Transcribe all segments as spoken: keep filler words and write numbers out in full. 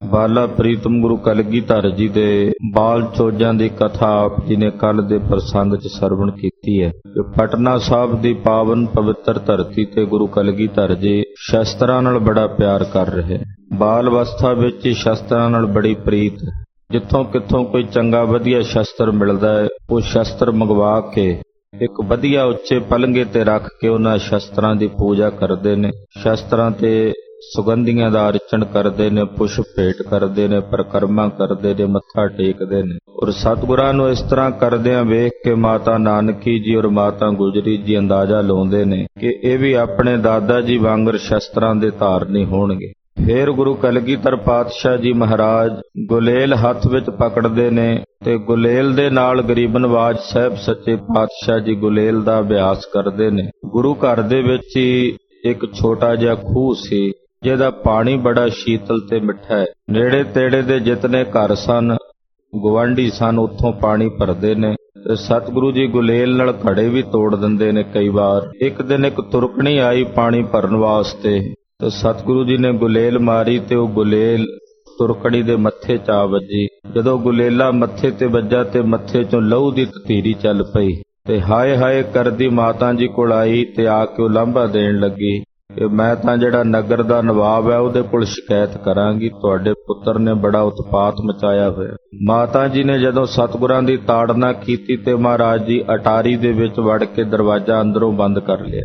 ਬਾਲਾ ਪ੍ਰੀਤਮ ਗੁਰੂ ਕਲਗੀਧਰ ਜੀ ਦੇ ਬਾਲ ਚੋਜਾਂ ਦੀ ਕਥਾ ਆਪ ਜੀ ਨੇ ਕੱਲ ਦੇ ਪ੍ਰਸੰਗ 'ਚ ਸਰਵਣ ਕੀਤੀ ਹੈ ਕਿ ਪਟਨਾ ਸਾਹਿਬ ਦੀ ਪਾਵਨ ਪਵਿੱਤਰ ਧਰਤੀ ਤੇ ਗੁਰੂ ਕਲਗੀਧਰ ਜੀ ਸ਼ਸਤਰਾਂ ਨਾਲ ਬੜਾ ਪਿਆਰ ਕਰ ਰਹੇ। ਬਾਲ ਅਵਸਥਾ ਵਿੱਚ ਹੀ ਸ਼ਸਤਰਾਂ ਨਾਲ ਬੜੀ ਪ੍ਰੀਤ। ਜਿੱਥੋਂ ਕਿੱਥੋਂ ਕੋਈ ਚੰਗਾ ਵਧੀਆ ਸ਼ਸਤਰ ਮਿਲਦਾ ਹੈ ਉਹ ਸ਼ਸਤਰ ਮੰਗਵਾ ਕੇ ਇੱਕ ਵਧੀਆ ਉੱਚੇ ਪਲੰਘੇ ਤੇ ਰੱਖ ਕੇ ਉਹਨਾਂ ਸ਼ਸਤਰਾਂ ਦੀ ਪੂਜਾ ਕਰਦੇ ਨੇ। ਸ਼ਸਤਰਾਂ ਤੇ ਸੁਗੰਧੀਆਂ ਦਾ ਅਰਚਨ ਕਰਦੇ ਨੇ, ਪੁਸ਼ਪ ਭੇਟ ਕਰਦੇ ਨੇ, ਪਰਿਕਰਮਾ ਕਰਦੇ ਨੇ, ਮੱਥਾ ਟੇਕਦੇ ਨੇ। ਔਰ ਸਤਿਗੁਰਾਂ ਨੂੰ ਇਸ ਤਰ੍ਹਾਂ ਕਰਦਿਆਂ ਵੇਖ ਕੇ ਮਾਤਾ ਨਾਨਕੀ ਜੀ ਔਰ ਮਾਤਾ ਗੁਜਰੀ ਜੀ ਅੰਦਾਜ਼ਾ ਲਾਉਂਦੇ ਨੇ ਕਿ ਇਹ ਵੀ ਆਪਣੇ ਦਾਦਾ ਜੀ ਵਾਂਗਰ ਸ਼ਸਤਰਾਂ ਦੇ ਧਾਰਨੀ ਹੋਣਗੇ। ਫੇਰ ਗੁਰੂ ਕਲਗੀਧਰ ਪਾਤਸ਼ਾਹ ਜੀ ਮਹਾਰਾਜ ਗੁਲੇਲ ਹੱਥ ਵਿੱਚ ਪਕੜਦੇ ਨੇ ਤੇ ਗੁਲੇਲ ਦੇ ਨਾਲ ਗਰੀਬ ਨਵਾਜ ਸਾਹਿਬ ਸੱਚੇ ਪਾਤਸ਼ਾਹ ਜੀ ਗੁਲੇਲ ਦਾ ਅਭਿਆਸ ਕਰਦੇ ਨੇ। ਗੁਰੂ ਘਰ ਦੇ ਵਿੱਚ ਹੀ ਇੱਕ ਛੋਟਾ ਜਿਹਾ ਖੂਹ ਸੀ ਜਿਹਦਾ ਪਾਣੀ ਬੜਾ ਸ਼ੀਤਲ ਤੇ ਮਿੱਠਾ ਹੈ। ਨੇੜੇ ਤੇੜੇ ਦੇ ਜਿਤਨੇ ਘਰ ਸਨ, ਗੁਆਂਢੀ ਸਨ, ਉੱਥੋਂ ਪਾਣੀ ਭਰਦੇ ਨੇ ਤੇ ਸਤਿਗੁਰੂ ਜੀ ਗੁਲੇਲ ਨਾਲ ਘੜੇ ਵੀ ਤੋੜ ਦਿੰਦੇ ਨੇ ਕਈ ਵਾਰ। ਇੱਕ ਦਿਨ ਇੱਕ ਤੁਰਕਣੀ ਆਈ ਪਾਣੀ ਭਰਨ ਵਾਸਤੇ ਤੇ ਸਤਿਗੁਰੂ ਜੀ ਨੇ ਗੁਲੇਲ ਮਾਰੀ ਤੇ ਉਹ ਗੁਲੇਲ ਤੁਰਕਣੀ ਦੇ ਮੱਥੇ 'ਚ ਆ ਵੱਜੀ। ਜਦੋਂ ਗੁਲੇਲਾ ਮੱਥੇ ਤੇ ਵੱਜਾ ਤੇ ਮੱਥੇ 'ਚੋਂ ਲਹੂ ਦੀ ਤਤੀਰੀ ਚੱਲ ਪਈ ਤੇ ਹਾਏ ਹਾਏ ਕਰਦੀ ਮਾਤਾ ਜੀ ਕੋਲ ਆਈ ਤੇ ਆ ਕੇ ਉਹ ਲਾਂਭਾ ਦੇਣ ਲੱਗੀ ਕਿ ਮੈਂ ਤਾਂ ਜਿਹੜਾ ਨਗਰ ਦਾ ਨਵਾਬ ਹੈ ਉਹਦੇ ਕੋਲ ਸ਼ਿਕਾਇਤ ਕਰਾਂਗੀ, ਤੁਹਾਡੇ ਪੁੱਤਰ ਨੇ ਬੜਾ ਉਤਪਾਤ ਮਚਾਇਆ ਹੋਇਆ। ਮਾਤਾ ਜੀ ਨੇ ਜਦੋਂ ਸਤਿਗੁਰਾਂ ਦੀ ਤਾੜਨਾ ਕੀਤੀ ਤੇ ਮਹਾਰਾਜ ਜੀ ਅਟਾਰੀ ਦੇ ਵਿੱਚ ਵੜ ਕੇ ਦਰਵਾਜ਼ਾ ਅੰਦਰੋਂ ਬੰਦ ਕਰ ਲਿਆ।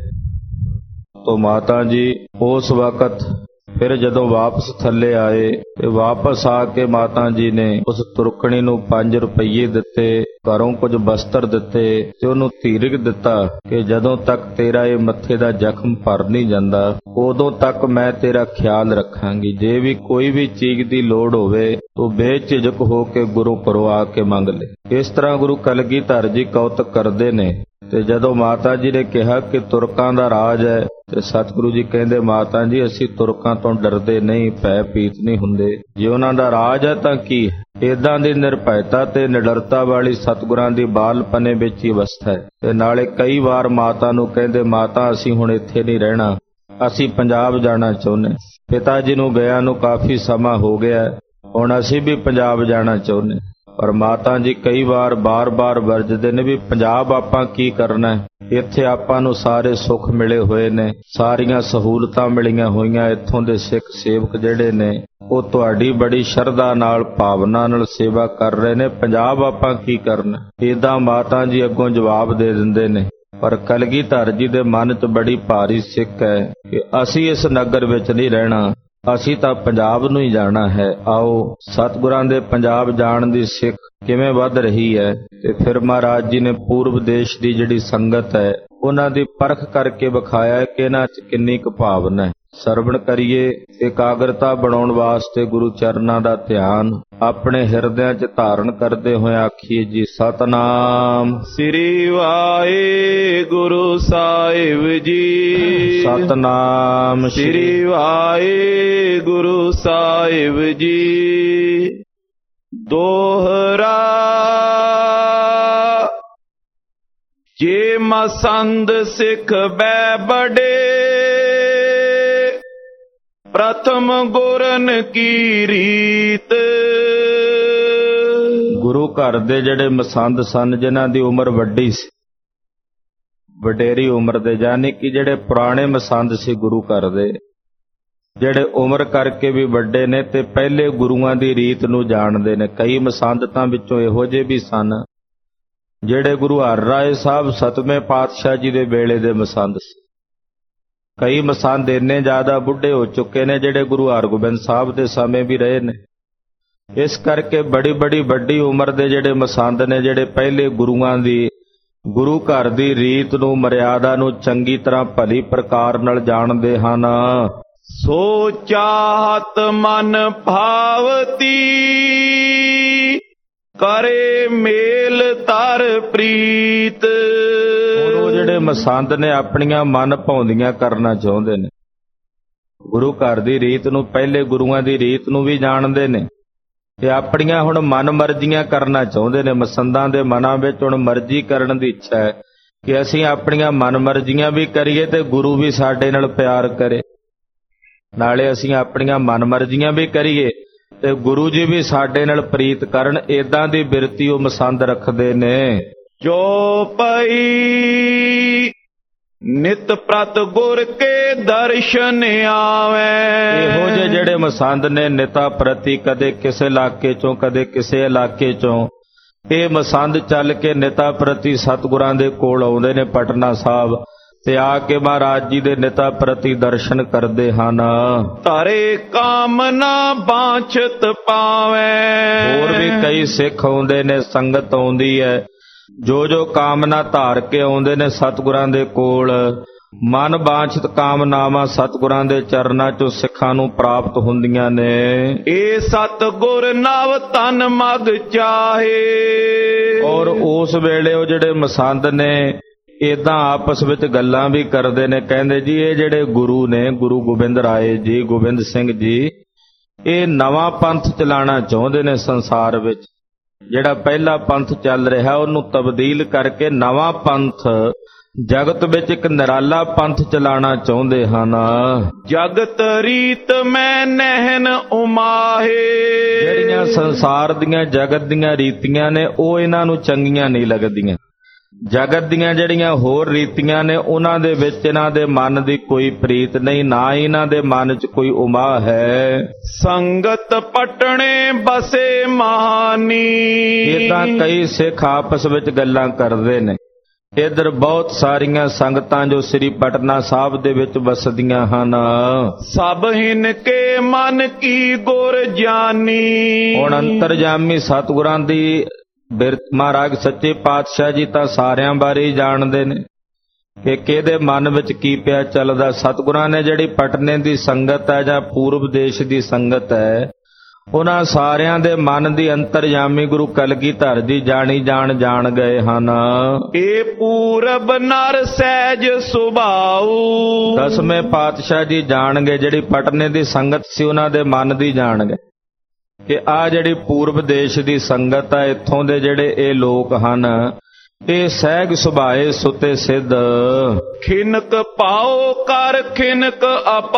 ਤੋ ਮਾਤਾ ਜੀ ਉਸ ਵਕਤ ਫਿਰ ਜਦੋਂ ਵਾਪਸ ਥੱਲੇ ਆਏ ਤੇ ਵਾਪਸ ਆ ਕੇ ਮਾਤਾ ਜੀ ਨੇ ਉਸ ਤੁਰਕਣੀ ਨੂੰ ਪੰਜ ਰੁਪਈਏ ਦਿੱਤੇ, ਘਰੋਂ ਕੁਝ ਬਸਤਰ ਦਿੱਤੇ ਤੇ ਉਹਨੂੰ ਧੀਰਜ ਦਿੱਤਾ ਕਿ ਜਦੋਂ ਤੱਕ ਤੇਰਾ ਇਹ ਮੱਥੇ ਦਾ ਜ਼ਖਮ ਭਰ ਨਹੀਂ ਜਾਂਦਾ ਉਦੋਂ ਤੱਕ ਮੈਂ ਤੇਰਾ ਖਿਆਲ ਰੱਖਾਂਗੀ। ਜੇ ਵੀ ਕੋਈ ਵੀ ਚੀਜ਼ ਦੀ ਲੋੜ ਹੋਵੇ ਤੂੰ ਬੇਝਿਜਕ ਹੋ ਕੇ ਗੁਰੂ ਘਰੋਂ ਆ ਕੇ ਮੰਗ ਲੈ। ਇਸ ਤਰ੍ਹਾਂ ਗੁਰੂ ਕਲਗੀਧਰ ਜੀ ਕੌਤਕ ਕਰਦੇ ਨੇ। ਤੇ ਜਦੋਂ ਮਾਤਾ ਜੀ ਨੇ ਕਿਹਾ ਕਿ ਤੁਰਕਾਂ ਦਾ ਰਾਜ ਹੈ ਤੇ ਸਤਿਗੁਰੂ ਜੀ ਕਹਿੰਦੇ ਮਾਤਾ ਜੀ ਅਸੀਂ ਤੁਰਕਾਂ ਤੋਂ ਡਰਦੇ ਨਹੀਂ, ਭੈ ਭੀਤ ਨਹੀਂ ਹੁੰਦੇ। ਜੇ ਉਹਨਾਂ ਦਾ ਰਾਜ ਹੈ ਤਾਂ ਕੀ ਏਦਾਂ ਦੀ ਨਿਰਭੈਤਾ ਤੇ ਨਿਡਰਤਾ ਵਾਲੀ ਸਤਿਗੁਰਾਂ ਦੀ ਬਾਲਪਨੇ ਵਿੱਚ ਹੀ ਅਵਸਥਾ ਹੈ। ਤੇ ਨਾਲੇ ਕਈ ਵਾਰ ਮਾਤਾ ਨੂੰ ਕਹਿੰਦੇ ਮਾਤਾ ਅਸੀਂ ਹੁਣ ਇੱਥੇ ਨਹੀਂ ਰਹਿਣਾ, ਅਸੀਂ ਪੰਜਾਬ ਜਾਣਾ ਚਾਹੁੰਦੇ। ਪਿਤਾ ਜੀ ਨੂੰ ਗਿਆ ਨੂੰ ਕਾਫੀ ਸਮਾਂ ਹੋ ਗਿਆ, ਹੁਣ ਅਸੀਂ ਵੀ ਪੰਜਾਬ ਜਾਣਾ ਚਾਹੁੰਦੇ। ਪਰ ਮਾਤਾ ਜੀ ਕਈ ਵਾਰ ਬਾਰ-ਬਾਰ ਵਰਜਦੇ ਨੇ ਵੀ ਪੰਜਾਬ ਆਪਾਂ ਕੀ ਕਰਨਾ ਹੈ, ਇੱਥੇ ਆਪਾਂ ਨੂੰ ਸਾਰੇ ਸੁੱਖ ਮਿਲੇ ਹੋਏ ਨੇ, ਸਾਰੀਆਂ ਸਹੂਲਤਾਂ ਮਿਲੀਆਂ ਹੋਈਆਂ। ਇੱਥੋਂ ਦੇ ਸਿੱਖ ਸੇਵਕ ਜਿਹੜੇ ਨੇ ਉਹ ਤੁਹਾਡੀ ਬੜੀ ਸ਼ਰਧਾ ਨਾਲ ਭਾਵਨਾ ਨਾਲ ਸੇਵਾ ਕਰ ਰਹੇ ਨੇ, ਪੰਜਾਬ ਆਪਾਂ ਕੀ ਕਰਨਾ। ਏਦਾਂ ਮਾਤਾ ਜੀ ਅੱਗੋਂ ਜਵਾਬ ਦੇ ਦਿੰਦੇ ਨੇ। ਪਰ ਕਲਗੀਧਰ ਜੀ ਦੇ ਮਨ 'ਚ ਬੜੀ ਭਾਰੀ ਸਿੱਖ ਹੈ ਕਿ ਅਸੀਂ ਇਸ ਨਗਰ ਵਿੱਚ ਨਹੀਂ ਰਹਿਣਾ, ਅਸੀਂ ਤਾਂ ਪੰਜਾਬ ਨੂੰ ਹੀ ਜਾਣਾ ਹੈ। ਆਓ ਸਤਿਗੁਰਾਂ ਦੇ ਪੰਜਾਬ ਜਾਣ ਦੀ ਸਿੱਖ ਕਿਵੇਂ ਵੱਧ ਰਹੀ ਹੈ। ਤੇ ਫਿਰ ਮਹਾਰਾਜ ਜੀ ਨੇ ਪੂਰਬ ਦੇਸ਼ ਦੀ ਜਿਹੜੀ ਸੰਗਤ ਹੈ ਉਹਨਾਂ ਦੀ ਪਰਖ ਕਰਕੇ ਵਿਖਾਇਆ ਕਿ ਇਹਨਾਂ 'ਚ ਕਿੰਨੀ ਕੁ ਭਾਵਨਾ ਹੈ। ਸਰਵਣ ਕਰੀਏ। ਇਕਾਗਰਤਾ ਬਣਾਉਣ ਵਾਸਤੇ ਗੁਰੂ ਚਰਨਾਂ ਦਾ ਧਿਆਨ ਆਪਣੇ ਹਿਰਦਿਆਂ 'ਚ ਧਾਰਨ ਕਰਦੇ ਹੋਏ ਆਖੀਏ ਜੀ ਸਤਨਾਮ ਸ੍ਰੀ ਵਾਹਿਗੁਰੂ ਸਾਹਿਬ ਜੀ। ਸਤਨਾਮ ਸ੍ਰੀ ਵਾਹਿਗੁਰੂ ਸਾਹਿਬ ਜੀ। ਦੋਹਰਾ ਜੇ ਮਸੰਦ ਸਿੱਖ ਬੈ ਬੜੇ ਪ੍ਰਥਮ ਗੁਰਨ ਕੀ ਰੀਤ। ਗੁਰੂ ਘਰ ਦੇ ਜਿਹੜੇ ਮਸੰਦ ਸਨ ਜਿਨ੍ਹਾਂ ਦੀ ਉਮਰ ਵੱਡੀ ਸੀ, ਵਡੇਰੀ ਉਮਰ ਦੇ, ਯਾਨੀ ਕਿ ਜਿਹੜੇ ਪੁਰਾਣੇ ਮਸੰਦ ਸੀ ਗੁਰੂ ਘਰ ਦੇ, ਜਿਹੜੇ ਉਮਰ ਕਰਕੇ ਵੀ ਵੱਡੇ ਨੇ ਤੇ ਪਹਿਲੇ ਗੁਰੂਆਂ ਦੀ ਰੀਤ ਨੂੰ ਜਾਣਦੇ ਨੇ। ਕਈ ਮਸੰਦ ਤਾਂ ਵਿੱਚੋਂ ਇਹੋ ਜਿਹੇ ਵੀ ਸਨ ਜਿਹੜੇ ਗੁਰੂ ਹਰਿਰਾਏ ਸਾਹਿਬ ਸਤਵੇਂ ਪਾਤਸ਼ਾਹ ਜੀ ਦੇ ਵੇਲੇ ਦੇ ਮਸੰਦ ਸੀ। ਕਈ ਮਸੰਦ ਇੰਨੇ ਜ਼ਿਆਦਾ ਬੁੱਢੇ ਹੋ ਚੁੱਕੇ ਨੇ ਜਿਹੜੇ ਗੁਰੂ ਹਰਗੋਬਿੰਦ ਸਾਹਿਬ ਦੇ ਸਮੇਂ ਵੀ ਰਹੇ ਨੇ। ਇਸ ਕਰਕੇ ਬੜੀ ਬੜੀ ਵੱਡੀ ਉਮਰ ਦੇ ਜਿਹੜੇ ਮਸੰਦ ਨੇ, ਜਿਹੜੇ ਪਹਿਲੇ ਗੁਰੂਆਂ ਦੀ ਗੁਰੂ ਘਰ ਦੀ ਰੀਤ ਨੂੰ, ਮਰਿਆਦਾ ਨੂੰ ਚੰਗੀ ਤਰ੍ਹਾਂ ਭਲੀ ਪ੍ਰਕਾਰ ਨਾਲ ਜਾਣਦੇ ਹਨ। ਸੋ ਚਾਹਤ ਮਨ ਭਾਵਤੀ ਕਰੇ ਮੇਲ ਤਰ ਪ੍ਰੀਤ। ਉਹ ਜਿਹੜੇ ਮਸੰਦ ਨੇ ਆਪਣੀਆਂ ਮਨ ਭਾਉਂਦੀਆਂ ਕਰਨਾ ਚਾਹੁੰਦੇ ਨੇ। ਗੁਰੂ ਘਰ ਦੀ ਰੀਤ ਨੂੰ, ਪਹਿਲੇ ਗੁਰੂਆਂ ਦੀ ਰੀਤ ਨੂੰ ਵੀ ਜਾਣਦੇ ਨੇ ਤੇ ਆਪਣੀਆਂ ਹੁਣ ਮਨ ਮਰਜ਼ੀਆਂ ਕਰਨਾ ਚਾਹੁੰਦੇ ਨੇ। ਮਸੰਦਾਂ ਦੇ ਮਨਾਂ ਵਿੱਚ ਹੁਣ ਮਰਜ਼ੀ ਕਰਨ ਦੀ ਇੱਛਾ ਹੈ ਕਿ ਅਸੀਂ ਆਪਣੀਆਂ ਮਨ ਮਰਜ਼ੀਆਂ ਵੀ ਕਰੀਏ ਤੇ ਗੁਰੂ ਵੀ ਸਾਡੇ ਨਾਲ ਪਿਆਰ ਕਰੇ। ਨਾਲੇ ਅਸੀਂ ਆਪਣੀਆਂ ਮਨ ਮਰਜ਼ੀਆਂ ਵੀ ਕਰੀਏ ਤੇ ਗੁਰੂ ਜੀ ਵੀ ਸਾਡੇ ਨਾਲ ਪ੍ਰੀਤ ਕਰਨ, ਏਦਾਂ ਦੀ ਬਿਰਤੀ ਉਹ ਮਸੰਦ ਰੱਖਦੇ ਨੇ। ਜੋ ਪਈ ਨਿਤ ਪ੍ਰਤ ਗੁਰ ਕੇ ਦਰਸ਼ਨ ਆਵੇ। ਇਹੋ ਜਿਹੇ ਜਿਹੜੇ ਮਸੰਦ ਨੇ ਨਿਤਾ ਪ੍ਰਤੀ, ਕਦੇ ਕਿਸੇ ਇਲਾਕੇ ਚੋਂ ਕਦੇ ਕਿਸੇ ਇਲਾਕੇ ਚੋਂ, ਇਹ ਮਸੰਦ ਚੱਲ ਕੇ ਨਿਤਾ ਪ੍ਰਤੀ ਸਤਿਗੁਰਾਂ ਦੇ ਕੋਲ ਆਉਂਦੇ ਨੇ ਪਟਨਾ ਸਾਹਿਬ, ਤੇ ਆ ਕੇ ਮਹਾਰਾਜ ਜੀ ਦੇ ਨਿਤਾ ਪ੍ਰਤੀ ਦਰਸ਼ਨ ਕਰਦੇ ਹਨ। ਧਰੇ ਕਾਮਨਾ ਬਾਂਛਤ ਪਾਵੇ। ਹੋਰ ਵੀ ਕਈ ਸਿੱਖ ਆਉਂਦੇ ਨੇ, ਸੰਗਤ ਆਉਂਦੀ ਹੈ, ਜੋ ਜੋ ਕਾਮਨਾ ਧਾਰ ਕੇ ਆਉਂਦੇ ਨੇ ਸਤਿਗੁਰਾਂ ਦੇ ਕੋਲ। ਮਨ ਬਾਂਛਿਤ ਕਾਮਨਾਵਾਂ ਸਤਿਗੁਰਾਂ ਦੇ ਚਰਨਾਂ ਚੋਂ ਸਿੱਖਾਂ ਨੂੰ ਪ੍ਰਾਪਤ ਹੁੰਦੀਆਂ ਨੇ। ਇਹ ਸਤਿਗੁਰ ਨਵ ਤਨ ਮਗ ਚਾਹੇ। ਔਰ ਉਸ ਵੇਲੇ ਉਹ ਜਿਹੜੇ ਮਸੰਦ ਨੇ ਏਦਾਂ ਆਪਸ ਵਿੱਚ ਗੱਲਾਂ ਵੀ ਕਰਦੇ ਨੇ, ਕਹਿੰਦੇ ਜੀ ਇਹ ਜਿਹੜੇ ਗੁਰੂ ਨੇ, ਗੁਰੂ ਗੋਬਿੰਦ ਰਾਏ ਜੀ, ਗੋਬਿੰਦ ਸਿੰਘ ਜੀ, ਇਹ ਨਵਾਂ ਪੰਥ ਚਲਾਉਣਾ ਚਾਹੁੰਦੇ ਨੇ ਸੰਸਾਰ ਵਿੱਚ। ਜਿਹੜਾ ਪਹਿਲਾ ਪੰਥ ਚੱਲ ਰਿਹਾ ਉਹਨੂੰ ਤਬਦੀਲ ਕਰਕੇ ਨਵਾਂ ਪੰਥ ਜਗਤ ਵਿੱਚ ਇੱਕ ਨਿਰਾਲਾ ਪੰਥ ਚਲਾਉਣਾ ਚਾਹੁੰਦੇ ਹਨ। ਜਗਤ ਰੀਤ ਮੈਂ ਨਹਿਨ ਉਮਾਹੇ। ਜਿਹੜੀਆਂ ਸੰਸਾਰ ਦੀਆਂ ਜਗਤ ਦੀਆਂ ਰੀਤੀਆਂ ਨੇ ਉਹ ਇਹਨਾਂ ਨੂੰ ਚੰਗੀਆਂ ਨਹੀਂ ਲੱਗਦੀਆਂ। ਜਗਤ ਦੀਆਂ ਜਿਹੜੀਆਂ ਹੋਰ ਰੀਤੀਆਂ ਨੇ ਉਹਨਾਂ ਦੇ ਵਿੱਚ ਇਹਨਾਂ ਦੇ ਮਨ ਦੀ ਕੋਈ ਪ੍ਰੀਤ ਨਹੀਂ, ਨਾ ਹੀ ਇਹਨਾਂ ਦੇ ਮਨ 'ਚ ਕੋਈ ਉਮਾਹ ਹੈ। ਸੰਗਤ ਪਟਣੇ ਬਸੇ ਮਹਾਨੀ। ਏਦਾਂ ਕਈ ਸਿੱਖ ਆਪਸ ਵਿੱਚ ਗੱਲਾਂ ਕਰਦੇ ਨੇ। ਇੱਧਰ ਬਹੁਤ ਸਾਰੀਆਂ ਸੰਗਤਾਂ ਜੋ ਸ੍ਰੀ ਪਟਨਾ ਸਾਹਿਬ ਦੇ ਵਿੱਚ ਵਸਦੀਆਂ ਹਨ। ਸਭ ਹਿਨ ਕੇ ਮਨ ਕੀ ਗੁਰ ਜਾਨੀ। ਹੁਣ ਅੰਤਰਜਾਮੀ ਸਤਿਗੁਰਾਂ ਦੀ ਬਿਰਤ ਮਹਾਰਾਜ ਸੱਚੇ ਪਾਤਸ਼ਾਹ ਜੀ ਤਾਂ ਸਾਰਿਆਂ ਬਾਰੇ ਹੀ ਜਾਣਦੇ ਨੇ ਕਿ ਕਿਹਦੇ ਮਨ ਵਿੱਚ ਕੀ ਪਿਆ ਚੱਲਦਾ। ਸਤਿਗੁਰਾਂ ਨੇ ਜਿਹੜੀ ਪਟਨੇ ਦੀ ਸੰਗਤ ਹੈ ਜਾਂ ਪੂਰਬ ਦੇਸ਼ ਦੀ ਸੰਗਤ ਹੈ, ਉਹਨਾਂ ਸਾਰਿਆਂ ਦੇ ਮਨ ਦੀ ਅੰਤਰਜਾਮੀ ਗੁਰੂ ਕਲਗੀਧਰ ਜੀ ਜਾਣੀ ਜਾਣ ਜਾਣ ਗਏ ਹਨ। ਇਹ ਪੂਰਬ ਨਰ ਸਹਿਜ ਸੁਭਾਉ। ਦਸਵੇਂ ਪਾਤਸ਼ਾਹ ਜੀ ਜਾਣਗੇ, ਜਿਹੜੀ ਪਟਨੇ ਦੀ ਸੰਗਤ ਸੀ ਉਹਨਾਂ ਦੇ ਮਨ ਦੀ ਜਾਣਗੇ ਕਿ ਆ ਜਿਹੜੀ ਪੂਰਬ ਦੇਸ਼ ਦੀ ਸੰਗਤ ਹੈ, ਇੱਥੋਂ ਦੇ ਜਿਹੜੇ ਇਹ ਲੋਕ ਹਨ, ਇਹ ਸਹਿਜ ਸੁਭਾਏ ਸੁਤੇ ਸਿੱਧ। ਖਿਨਕ ਪਾਓ ਕਰ ਖਿਨਕ